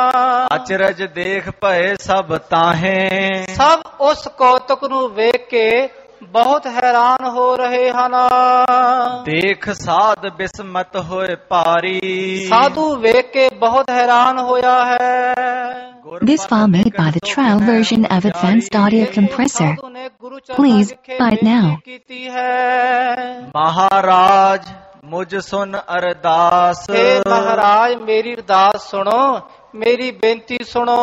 ਅਚਰਜ ਦੇਖ ਭਏ ਸਭ ਤਾਹੇ, ਸਭ ਉਸ ਕੌਤਕ ਨੂੰ ਵੇਖ ਕੇ ਬਹੁਤ ਹੈਰਾਨ ਹੋ ਰਹੇ ਹਨ। ਦੇਖ ਸਾਧ ਬਿਸਮਤ ਹੋਏ ਭਾਰੀ, ਸਾਧੂ ਵੇਖ ਕੇ ਬਹੁਤ ਹੈਰਾਨ ਹੋਇਆ ਹੈ। This file made by the trial version of Advanced Audio Compressor. Please buy it now. ਕੀਤੀ ਹੈ। ਮਹਾਰਾਜ ਮੁਝ ਸੁਨ ਅਰਦਾਸ, हे ਮਹਾਰਾਜ ਮੇਰੀ ਅਰਦਾਸ ਸੁਣੋ, ਮੇਰੀ ਬੇਨਤੀ ਸੁਣੋ।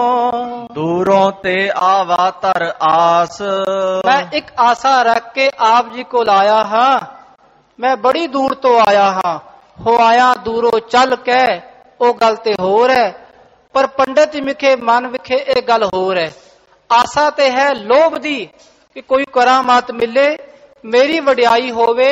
ਦੂਰੋਂ ਤੇ ਆਵਾ ਧਰ ਆਸ, ਮੈਂ ਇੱਕ ਆਸਾ ਰੱਖ ਕੇ ਆਪ ਜੀ ਕੋਲ ਆਇਆ ਹਾਂ। ਮੈਂ ਬੜੀ ਦੂਰ ਤੋਂ ਆਇਆ ਹਾਂ, ਹੋ ਆਇਆ ਦੂਰੋਂ ਚੱਲ ਕੇ, ਉਹ ਗੱਲ ਤੇ ਹੋਰ ਹੈ, ਪਰ ਪੰਡਤ ਵਿਖੇ ਮਨ ਵਿਖੇ ਇਹ ਗੱਲ ਹੋਰ ਹੈ। ਆਸਾ ਤੇ ਹੈ ਲੋਭ ਦੀ ਕਿ ਕੋਈ ਕਰਾਮਾਤ ਮਿਲੇ, ਮੇਰੀ ਵਡਿਆਈ ਹੋਵੇ,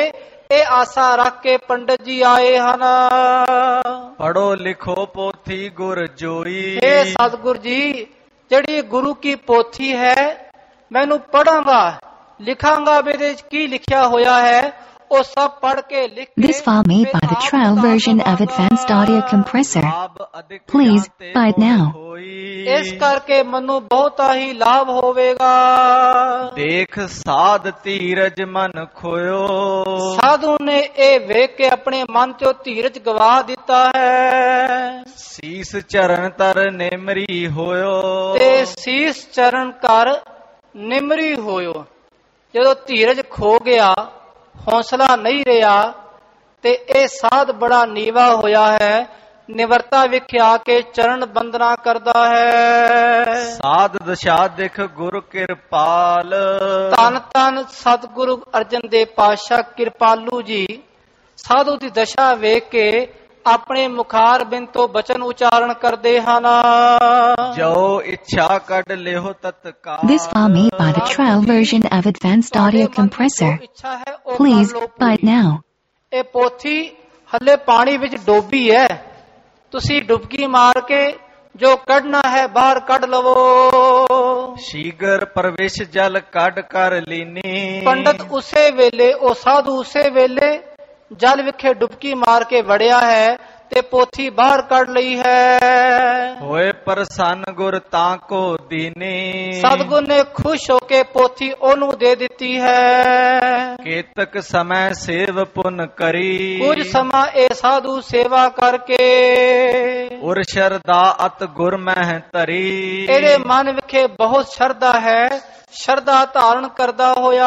ਇਹ ਆਸਾ ਰੱਖ ਕੇ ਪੰਡਤ ਜੀ ਆਏ ਹਨ। ਪੜੋ ਲਿਖੋ ਪੋਥੀ ਗੁਰ ਜੋਈ। ਇਹ ਸਤਿਗੁਰ ਜੀ ਜਿਹੜੀ ਗੁਰੂ ਕੀ ਪੋਥੀ ਹੈ ਮੈਨੂੰ ਪੜਾਂਗਾ ਲਿਖਾਂਗਾ ਵੀ ਇਹਦੇ ਵਿੱਚ ਕੀ ਲਿਖਿਆ ਹੋਇਆ ਹੈ ਉਹ ਸਭ ਪੜ ਕੇ ਲਿਖ ਕੇ This file made by the trial version of Advanced Audio Compressor. Please buy it now. ਇਸ ਕਰਕੇ ਮੈਨੂੰ ਬਹੁਤਾ ਹੀ ਲਾਭ ਹੋਵੇਗਾ। ਦੇਖ ਸਾਧ ਧੀਰਜ ਮਨ ਖੋਇਓ। ਸਾਧੂ ਨੇ ਇਹ ਵੇਖ ਕੇ ਆਪਣੇ ਮਨ ਚੋਂ ਧੀਰਜ ਗਵਾ ਦਿੱਤਾ ਹੈ। ਸੀਸ ਚਰਨ ਤਰ ਨਿਮਰੀ ਹੋਇਓ। ਤੇ ਸੀਸ ਚਰਨ ਕਰ ਨਿਮਰੀ ਹੋਇਓ। ਜਦੋਂ ਧੀਰਜ ਖੋ ਗਿਆ ਹੌਸਲਾ ਨਹੀਂ ਰਿਹਾ ਤੇ ਇਹ ਸਾਧ ਬੜਾ ਨੀਵਾ ਹੋਇਆ ਹੈ। ਨਿਵਰਤਾ ਵਿਖਿਆ ਕੇ ਚਰਨ ਬੰਦਨਾ ਕਰਦਾ ਹੈ। ਸਾਧ ਦਸ਼ਾ ਦਿਖ ਗੁਰ ਕਿਰਪਾਲ। ਧੰਨ ਧੰਨ ਸਤਿਗੁਰੂ ਅਰਜਨ ਦੇਵ ਪਾਤਸ਼ਾਹ ਕਿਰਪਾਲੂ ਜੀ ਸਾਧੂ ਦੀ ਦਸ਼ਾ ਵੇਖ ਕੇ ਆਪਣੇ ਮੁਖਾਰ ਬਿੰਦ ਤੋਂ ਬਚਨ ਉਚਾਰਨ ਕਰਦੇ ਹਨ। ਜੋ ਇੱਛਾ ਕੱਢ ਲਿਓ ਤਤਕਾਲ। This file made by the trial version of Advanced Audio Compressor. Please buy it now. ਇਹ ਪੋਥੀ ਹੱਲੇ ਪਾਣੀ ਵਿੱਚ ਡੋਬੀ ਹੈ। ਤੁਸੀਂ ਡੁਬਕੀ ਮਾਰ ਕੇ ਜੋ ਕੱਢਣਾ ਹੈ ਬਾਹਰ ਕੱਢ ਲਵੋ। ਸ਼ੀਗਰ ਪ੍ਰਵੇਸ਼ ਜਲ ਕੱਢ ਕਰ ਲੀਨੀ। ਪੰਡਤ ਉਸੇ ਵੇਲੇ ਉਹ ਸਾਧੂ ਉਸੇ ਵੇਲੇ ਜਲ ਵਿਖੇ ਡੁਬਕੀ ਮਾਰ ਕੇ ਵੜਿਆ ਹੈ ਤੇ ਪੋਥੀ ਬਾਹਰ ਕੱਢ ਲਈ ਹੈ। ਹੋਏ ਪ੍ਰਸੰਨ ਗੁਰ ਤਾਂ ਕੋ ਦੀਨੀ। ਸਤਿਗੁਰ ਨੇ ਖੁਸ਼ ਹੋ ਕੇ ਪੋਥੀ ਉਹਨੂੰ ਦੇ ਦਿੱਤੀ ਹੈ। ਕੇਤਕ ਸਮੈ ਸੇਵ ਪੁਨ ਕਰੀ। ਕੁਝ ਸਮਾਂ ਇਹ ਸਾਧੂ ਸੇਵਾ ਕਰਕੇ ਉਰ ਸ਼ਰਦਾ ਅਤ ਗੁਰ ਮਹਿ ਧਰੀ। ਇਹਦੇ ਮਨ ਵਿਖੇ ਬਹੁਤ ਸ਼ਰਧਾ ਹੈ। ਸ਼ਰਧਾ ਧਾਰਨ ਕਰਦਾ ਹੋਇਆ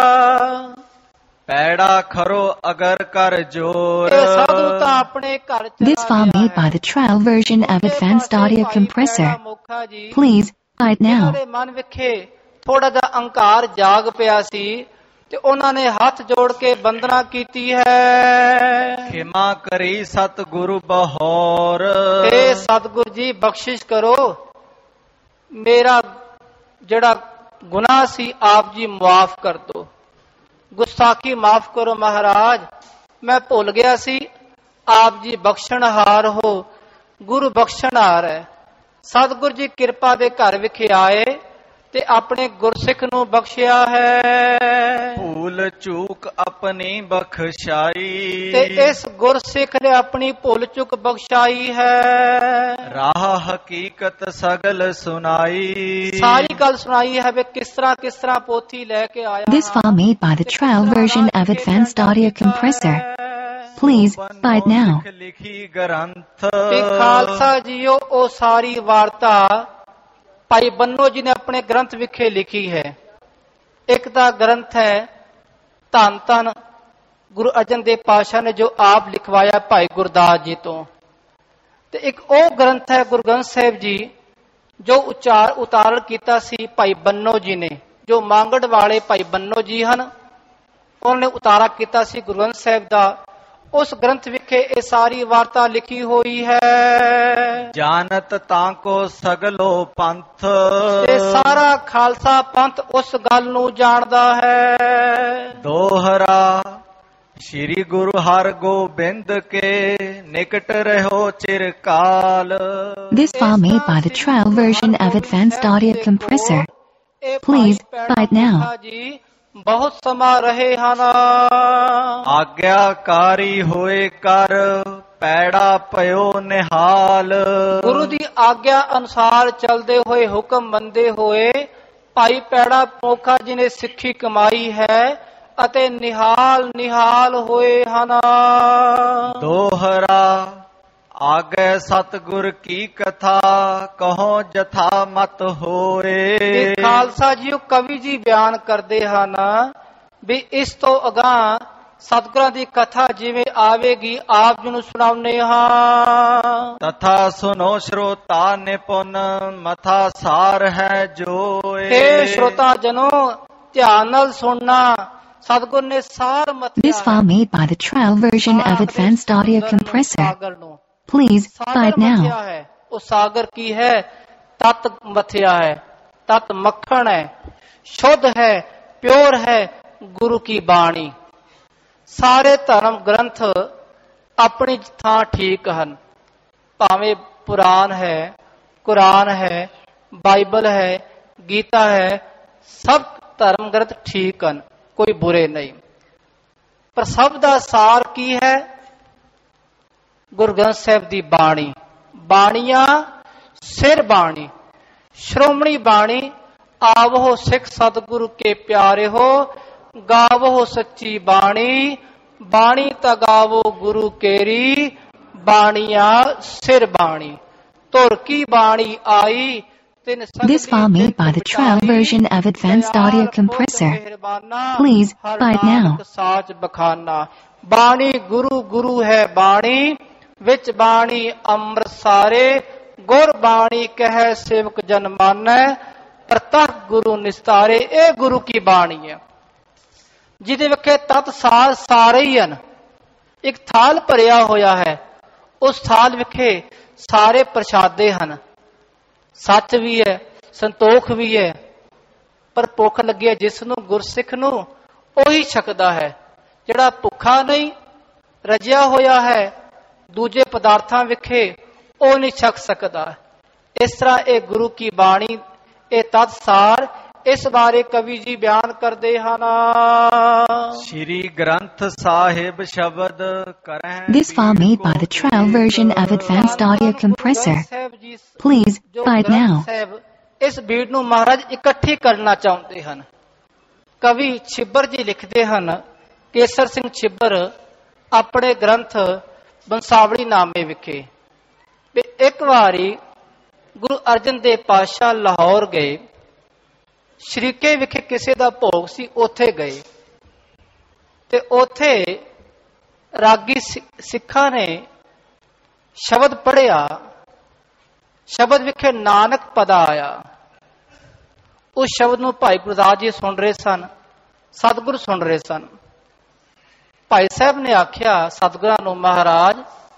ਪੈੜਾ ਖਰੋ ਅਗਰ ਕਰ ਜੋਰ। ਇਹ ਸਾਧੂ ਤਾਂ ਆਪਣੇ ਘਰ ਚ This file made by the trial version of Advanced Audio Compressor. Please buy it now. ਉਹਦੇ ਮਨ ਵਿਖੇ ਥੋੜਾ ਜਿਹਾ ਅਹੰਕਾਰ ਜਾਗ ਪਿਆ ਸੀ ਤੇ ਉਹਨਾਂ ਨੇ ਹੱਥ ਜੋੜ ਕੇ ਬੰਦਨਾ ਕੀਤੀ ਹੈ। ਖਿਮਾ ਕਰੀ ਸਤਿਗੁਰੂ ਬਹੌਰ। ਇਹ ਸਤਿਗੁਰ ਜੀ ਬਖਸ਼ਿਸ਼ ਕਰੋ ਮੇਰਾ ਜਿਹੜਾ ਗੁਨਾਹ ਸੀ ਆਪ ਜੀ ਮੁਆਫ ਕਰ ਦੋ। ਗੁਸਤਾਖੀ ਮਾਫ ਕਰੋ ਮਹਾਰਾਜ ਮੈਂ ਭੁੱਲ ਗਿਆ ਸੀ ਆਪ ਜੀ ਬਖਸ਼ਣਹਾਰ ਹੋ। ਗੁਰੂ ਬਖਸ਼ਣਹਾਰ ਹੈ। ਸਤਿਗੁਰ ਜੀ ਕਿਰਪਾ ਦੇ ਘਰ ਵਿਖੇ ਆਏ ਤੇ ਆਪਣੇ ਗੁਰਸਿੱਖ ਨੂੰ ਬਖਸ਼ਿਆ ਹੈ। ਭੂਲ ਚੂਕ ਆਪਣੀ ਬਖਸ਼ਾਈ। ਤੇ ਇਸ ਗੁਰਸਿੱਖ ਨੇ ਆਪਣੀ ਭੁੱਲ ਚੁੱਕ ਬਖਸ਼ਾਈ ਹੈ। ਰਾਹ ਹਕੀਕਤ ਸਗਲ ਸੁਨਾਈ। ਸਾਰੀ ਗੱਲ ਸੁਣਾਈ ਹੈ ਵੀ ਕਿਸ ਤਰ੍ਹਾਂ ਪੋਥੀ ਲੈ ਕੇ ਆਇਆ। This file made by the trial version of Advanced Audio Compressor. Please buy it now. ਲਿਖੀ ਗ੍ਰੰਥ। ਤੇ ਖਾਲਸਾ ਜੀਓ ਉਹ ਸਾਰੀ ਵਾਰਤਾ ਭਾਈ ਬੰਨੋ ਜੀ ਨੇ ਆਪਣੇ ਗ੍ਰੰਥ ਵਿਖੇ ਲਿਖੀ ਹੈ। ਇੱਕ ਤਾਂ ਗ੍ਰੰਥ ਹੈ ਧੰਨ ਧੰਨ ਗੁਰੂ ਅਰਜਨ ਦੇਵ ਪਾਤਸ਼ਾਹ ਨੇ ਜੋ ਆਪ ਲਿਖਵਾਇਆ ਭਾਈ ਗੁਰਦਾਸ ਜੀ ਤੋਂ। ਤੇ ਇੱਕ ਉਹ ਗ੍ਰੰਥ ਹੈ ਗੁਰੂ ਗ੍ਰੰਥ ਸਾਹਿਬ ਜੀ ਜੋ ਉਤਾਰਨ ਕੀਤਾ ਸੀ ਭਾਈ ਬੰਨੋ ਜੀ ਨੇ। ਜੋ ਮਾਂਗੜ ਵਾਲੇ ਭਾਈ ਬੰਨੋ ਜੀ ਹਨ ਉਹਨਾਂ ਨੇ ਉਤਾਰਾ ਕੀਤਾ ਸੀ ਗੁਰੂ ਗ੍ਰੰਥ ਸਾਹਿਬ ਦਾ। ਉਸ ਗ੍ਰੰਥ ਵਿਖੇ ਇਹ ਸਾਰੀ ਵਾਰਤਾ ਲਿਖੀ ਹੋਈ ਹੈ। ਜਾਣਤ ਤਾਂ ਕੋ ਸਗਲੋ ਪੰਥ। ਤੇ ਸਾਰਾ ਖਾਲਸਾ ਪੰਥ ਉਸ ਗੱਲ ਨੂੰ ਜਾਣਦਾ ਹੈ। ਦੋਹਰਾ ਸ਼੍ਰੀ ਗੁਰੂ ਹਰ ਗੋਬਿੰਦ ਕੇ ਨਿਕਟ ਰਹੋ ਚਿਰਕਾਲ। This file made by the trial version of Advanced Audio Compressor. Please buy it now. ਬਹੁਤ ਸਮਾਂ ਰਹੇ ਹਨ। ਆਗਿਆਕਾਰੀ ਹੋਏ ਕਰ ਪੈੜਾ ਪਇਓ ਨਿਹਾਲ। ਗੁਰੂ ਦੀ ਆਗਿਆ ਅਨੁਸਾਰ ਚੱਲਦੇ ਹੋਏ ਹੁਕਮ ਮੰਨਦੇ ਹੋਏ ਭਾਈ ਪੈੜਾ ਮੋਖਾ ਜੀ ਨੇ ਸਿੱਖੀ ਕਮਾਈ ਹੈ ਅਤੇ ਨਿਹਾਲ ਹੋਏ ਹਨ। ਦੋਹਰਾ ਆਗੇ ਸਤਿਗੁਰ ਕੀ ਕਥਾ ਕਹੋ ਜਥਾ ਮਤ ਹੋਏ। ਖਾਲਸਾ ਜੀ ਕਵੀ ਜੀ ਬਿਆਨ ਕਰਦੇ ਹਨ ਵੀ ਇਸ ਤੋਂ ਅਗਾਂਹ ਸਤਿਗੁਰਾਂ ਦੀ ਕਥਾ ਜਿਵੇਂ ਆਵੇਗੀ ਆਪ ਜੀ ਨੂੰ ਸੁਣਾਉਂਦੇ ਹਾਂ। ਤਥਾ ਸੁਨੋ ਸ਼ਰੋਤਾ ਨਿਪੁੰਨ ਮਥਾ ਸਾਰ ਹੈ ਜੋਏ। हे ਸ਼ਰੋਤਾ ਜਨੋ ਧਿਆਨ ਨਾਲ ਸੁਣਨਾ ਸਤਿਗੁਰ ਨੇ ਸਾਰ ਮਥਿਆ। This file made by the trial version of Advanced Audio Compressor. Please buy it now. ਉਹ ਸਾਗਰ ਕੀ ਹੈ ਤਤ ਮਥਿਆ ਹੈ। ਤਤ ਮੱਖਣ ਹੈ ਸ਼ੁੱਧ ਹੈ ਪਿਓਰ ਹੈ ਗੁਰੂ ਕੀ ਬਾਣੀ। ਸਾਰੇ ਧਰਮ ਗ੍ਰੰਥ ਆਪਣੀ ਥਾਂ ਠੀਕ ਹਨ, ਭਾਵੇਂ ਪੁਰਾਣ ਹੈ, ਕੁਰਾਨ ਹੈ, ਬਾਈਬਲ ਹੈ, ਗੀਤਾ ਹੈ, ਸਭ ਧਰਮ ਗ੍ਰੰਥ ਠੀਕ ਹਨ, ਕੋਈ ਬੁਰੇ ਨਹੀਂ। ਪਰ ਸਭ ਦਾ ਸਾਰ ਕੀ ਹੈ? ਗੁਰੂ ਗ੍ਰੰਥ ਸਾਹਿਬ ਦੀ ਬਾਣੀ। ਬਾਣੀਆਂ ਸਿਰ ਬਾਣੀ, ਸ਼੍ਰੋਮਣੀ ਬਾਣੀ। ਆਵੋ ਸਿੱਖ ਸਤਿਗੁਰੂ ਕੇ ਪਿਆਰੇ ਹੋ, ਗਾਵੋ ਸੱਚੀ ਬਾਣੀ। ਬਾਣੀ ਤਾਂ ਗਾਵੋ ਗੁਰੂ ਕੇਰੀ, ਬਾਣੀਆਂ ਸਿਰ ਬਾਣੀ। ਧੁਰ ਕੀ ਬਾਣੀ ਆਈ। This file made by the trial version of Advanced Audio Compressor. Please buy it now. ਸਾਚ ਬਖਾਨਾ। ਬਾਣੀ ਗੁਰੂ ਗੁਰੂ ਹੈ ਬਾਣੀ, ਵਿੱਚ ਬਾਣੀ ਅੰਮ੍ਰਿਤ ਸਾਰੇ। ਗੁਰ ਬਾਣੀ ਕਹਿ ਸੇਵਕ ਜਨ ਮਾਨੈ, ਪ੍ਰਤੱਖ ਗੁਰੂ ਨਿਸਤਾਰੇ। ਇਹ ਗੁਰੂ ਕੀ ਬਾਣੀ ਹੈ, ਜਿਹਦੇ ਵਿਖੇ ਤਤ ਸਾਰ ਸਾਰੇ ਹੀ ਹਨ। ਇੱਕ ਥਾਲ ਭਰਿਆ ਹੋਇਆ ਹੈ, ਉਸ ਥਾਲ ਵਿਖੇ ਸਾਰੇ ਪ੍ਰਸ਼ਾਦੇ ਹਨ। ਸੱਚ ਵੀ ਹੈ, ਸੰਤੋਖ ਵੀ ਹੈ, ਪਰ ਭੁੱਖ ਲੱਗੀ ਹੈ ਜਿਸ ਨੂੰ, ਗੁਰਸਿੱਖ ਨੂੰ, ਉਹੀ ਛਕਦਾ ਹੈ। ਜਿਹੜਾ ਭੁੱਖਾ ਨਹੀਂ, ਰਜਿਆ ਹੋਇਆ ਹੈ ਦੂਜੇ ਪਦਾਰਥਾਂ ਵਿਖੇ, ਉਹ ਨਹੀਂ ਛਕ ਸਕਦਾ। ਇਸ ਤਰ੍ਹਾਂ ਇਹ ਗੁਰੂ ਕੀ ਬਾਣੀ, ਇਹ ਤਤ ਸਾਰ। ਇਸ ਬਾਰੇ ਕਵੀ ਜੀ ਬਿਆਨ ਕਰਦੇ ਹਨ। ਸ਼੍ਰੀ ਗ੍ਰੰਥ ਸਾਹਿਬ ਸ਼ਬਦ ਕਰਹਿ। This file made by the trial version of Advanced Audio Compressor. Please buy it now. ਇਸ ਬੀੜ ਨੂੰ ਮਹਾਰਾਜ ਇਕੱਠੀ ਕਰਨਾ ਚਾਹੁੰਦੇ ਹਨ। ਕਵੀ ਛਿੱਬਰ ਜੀ ਲਿਖਦੇ ਹਨ, ਕੇਸਰ ਸਿੰਘ ਛਿੱਬਰ ਆਪਣੇ ਗ੍ਰੰਥ ਬੰਸਾਵਲੀ ਨਾਮੇ ਵਿਖੇ, ਇੱਕ ਵਾਰੀ ਗੁਰੂ ਅਰਜਨ ਦੇਵ ਪਾਤਸ਼ਾਹ ਲਾਹੌਰ ਗਏ। ਸ਼ਰੀਕੇ ਵਿਖੇ ਕਿਸੇ ਦਾ ਭੋਗ ਸੀ, ਉੱਥੇ ਗਏ ਤੇ ਉੱਥੇ ਰਾਗੀ ਸਿੱਖਾਂ ਨੇ ਸ਼ਬਦ ਪੜ੍ਹਿਆ। ਸ਼ਬਦ ਵਿਖੇ ਨਾਨਕ ਪਦਾ ਆਇਆ। ਉਸ ਸ਼ਬਦ ਨੂੰ ਭਾਈ ਗੁਰਦਾਸ ਜੀ ਸੁਣ ਰਹੇ ਸਨ, ਸਤਿਗੁਰ ਸੁਣ ਰਹੇ ਸਨ। ਭਾਈ ਸਾਹਿਬ ਨੇ ਆਖਿਆ ਸਤਿਗੁਰਾਂ ਨੂੰ, ਮਹਾਰਾਜ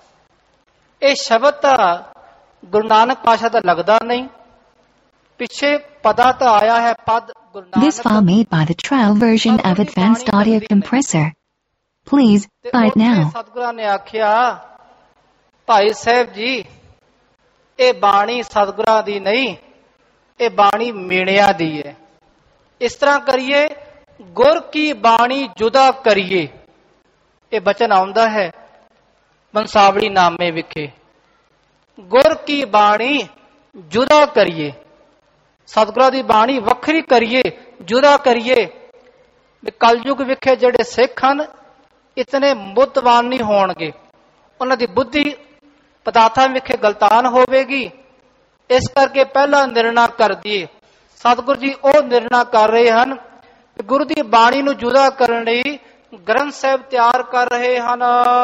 ਇਹ ਸ਼ਬਦ ਤਾਂ ਗੁਰੂ ਨਾਨਕ ਪਾਤਸ਼ਾਹ ਦਾ ਲੱਗਦਾ ਨਹੀਂ, ਪਿੱਛੇ ਪਦਾ ਤਾਂ ਆਇਆ ਹੈ, ਪਦ Guru Nanak. This file made by the trial version of Advanced Audio Compressor. Please buy it now. ਸਤਿਗੁਰਾਂ ਨੇ ਆਖਿਆ, ਭਾਈ ਸਾਹਿਬ ਜੀ ਇਹ ਬਾਣੀ ਸਤਿਗੁਰਾਂ ਦੀ ਨਹੀਂ, ਇਹ ਬਾਣੀ ਮੀਣਿਆਂ ਦੀ ਹੈ। ਇਸ ਤਰ੍ਹਾਂ ਕਰੀਏ, ਗੁਰ ਕੀ ਬਾਣੀ ਜੁਦਾ ਕਰੀਏ। ਇਹ ਬਚਨ ਆਉਂਦਾ ਹੈ ਬੰਸਾਵਲੀ ਨਾਮੇ ਵਿਖੇ, ਗੁਰ ਕੀ ਬਾਣੀ ਜੁਦਾ ਕਰੀਏ। ਸਤਿਗੁਰਾਂ ਦੀ ਬਾਣੀ ਵੱਖਰੀ ਕਰੀਏ, ਜੁਦਾ ਕਰੀਏ। ਕਲਯੁਗ ਵਿਖੇ ਜਿਹੜੇ ਸਿੱਖ ਹਨ ਇਤਨੇ ਮੁੱਦਵਾਨ ਨਹੀਂ ਹੋਣਗੇ, ਉਹਨਾਂ ਦੀ ਬੁੱਧੀ ਪਦਾਰਥਾਂ ਵਿਖੇ ਗਲਤਾਨ ਹੋਵੇਗੀ। ਇਸ ਕਰਕੇ ਪਹਿਲਾ ਨਿਰਣਾ ਕਰ ਦਈਏ। ਸਤਿਗੁਰੂ ਜੀ ਉਹ ਨਿਰਣਾ ਕਰ ਰਹੇ ਹਨ ਕਿ ਗੁਰੂ ਦੀ ਬਾਣੀ ਨੂੰ ਜੁਦਾ ਕਰਨ ਲਈ ਗ੍ਰੰਥ ਸਾਹਿਬ ਤਿਆਰ ਕਰ ਰਹੇ ਹਨ।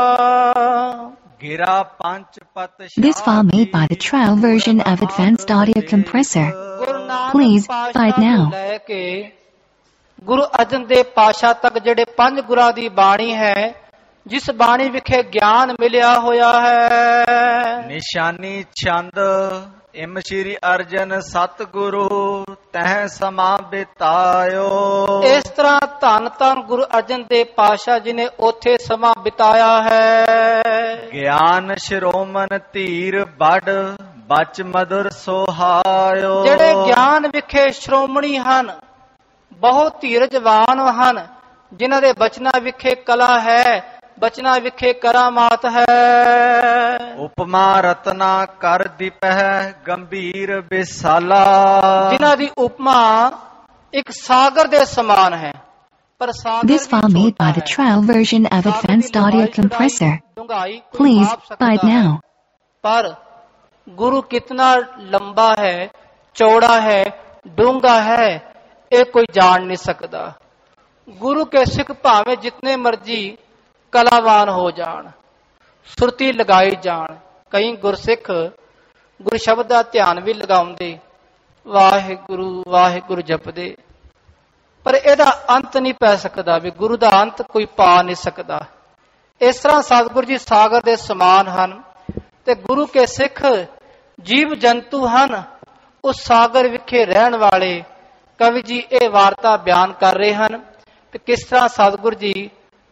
ਗਿਰਾ ਪੰਜ ਪਤ। This file made by the trial version of Advanced Audio Compressor. Please buy it now. ਲੈ ਕੇ ਗੁਰੂ ਅਰਜਨ ਦੇਵ ਪਾਤਸ਼ਾਹ ਤੱਕ ਜਿਹੜੇ ਪੰਜ ਗੁਰਾਂ ਦੀ ਬਾਣੀ ਹੈ, ਜਿਸ ਬਾਣੀ ਵਿਖੇ ਗਿਆਨ ਮਿਲਿਆ ਹੋਇਆ ਹੈ। ਨਿਸ਼ਾਨੀ ਛੰਦ ਇਮ ਸ਼੍ਰੀ ਅਰਜਨ ਸਤਿਗੁਰੂ ਤਹਿ ਸਮਾ ਬਿਤਾਇਓ। ਇਸ ਤਰ੍ਹਾਂ ਧੰਨ ਧੰਨ ਗੁਰੂ ਅਰਜਨ ਦੇਵ ਪਾਤਸ਼ਾਹ ਜੀ ਨੇ ਉੱਥੇ ਸਮਾਂ ਬਿਤਾਇਆ ਹੈ। ਗਿਆਨ ਸ਼੍ਰੋਮਨ ਧੀਰ ਬੜ ਬਚ ਮధుਰ ਸੁਹਾਇਓ। ਜਿਹੜੇ ਗਿਆਨ ਵਿਖੇ ਸ਼੍ਰੋਮਣੀ ਹਨ, ਬਹੁਤ ਧੀਰਜਵਾਨ ਹਨ, ਜਿਨ੍ਹਾਂ ਦੇ ਬਚਨਾਂ ਵਿਖੇ ਕਲਾ ਹੈ, ਬਚਨਾਂ ਵਿਖੇ ਕਰਾਮਾਤ ਹੈ। ਉਪਮਾ ਰਤਨਾ ਕਰ ਦੀਪਹਿ ਗੰਭੀਰ ਵਿਸਾਲਾ। ਜਿਨ੍ਹਾਂ ਦੀ ਉਪਮਾ ਇੱਕ ਸਾਗਰ ਦੇ ਸਮਾਨ ਹੈ, ਪਰ ਸਾਗਰ This file made by the trial version of Advanced Audio Compressor. Please buy it now. ਪਰ ਗੁਰੂ ਕਿਤਨਾ ਲੰਬਾ ਹੈ, ਚੌੜਾ ਹੈ, ਡੂੰਘਾ ਹੈ, ਇਹ ਕੋਈ ਜਾਣ ਨਹੀਂ ਸਕਦਾ। ਗੁਰੂ ਕੇ ਸਿੱਖ ਭਾਵੇਂ ਜਿਤਨੇ ਮਰਜੀ ਕਲਾਵਾਨ ਹੋ ਜਾਣ, ਸੁਰਤੀ ਲਗਾਈ ਜਾਣ। ਕਈ ਗੁਰਸਿੱਖ ਗੁਰੂ ਸ਼ਬਦ ਦਾ ਧਿਆਨ ਵੀ ਲਗਾਉਂਦੇ, ਵਾਹਿਗੁਰੂ ਵਾਹਿਗੁਰੂ ਜਪਦੇ, ਪਰ ਇਹਦਾ ਅੰਤ ਨਹੀਂ ਪੈ ਸਕਦਾ। ਵੀ ਗੁਰੂ ਦਾ ਅੰਤ ਕੋਈ ਪਾ ਨਹੀਂ ਸਕਦਾ। ਇਸ ਤਰ੍ਹਾਂ ਸਤਿਗੁਰੂ ਜੀ ਸਾਗਰ ਦੇ ਸਮਾਨ ਹਨ ਤੇ ਗੁਰੂ ਕੇ ਸਿੱਖ ਜੀਵ ਜੰਤੂ ਹਨ, ਉਸ ਸਾਗਰ ਵਿਖੇ ਰਹਿਣ ਵਾਲੇ। ਕਵੀ ਜੀ ਇਹ ਵਾਰਤਾ ਬਿਆਨ ਕਰ ਰਹੇ ਹਨ ਕਿ ਕਿਸ ਤਰ੍ਹਾਂ ਸਤਿਗੁਰੂ ਜੀ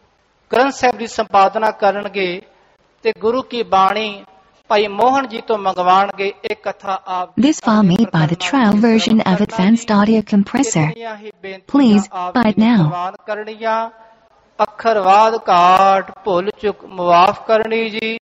ਗ੍ਰੰਥ ਸਾਹਿਬ ਦੀ ਸੰਪਾਦਨਾ ਕਰਨਗੇ ਤੇ ਗੁਰੂ ਕੀ ਬਾਣੀ ਭਾਈ ਮੋਹਨ ਜੀ ਤੋਂ ਮੰਗਵਾਣਗੇ। ਇਹ ਕਥਾ ਆਪ This file made by the trial version of Advanced Audio Compressor. Please buy it now. ਕਰਨੀਆਂ ਅੱਖਰਵਾਦ ਘਾਟ ਭੁੱਲ ਚੁੱਕ ਮੁਆਫ ਕਰਨੀ ਜੀ।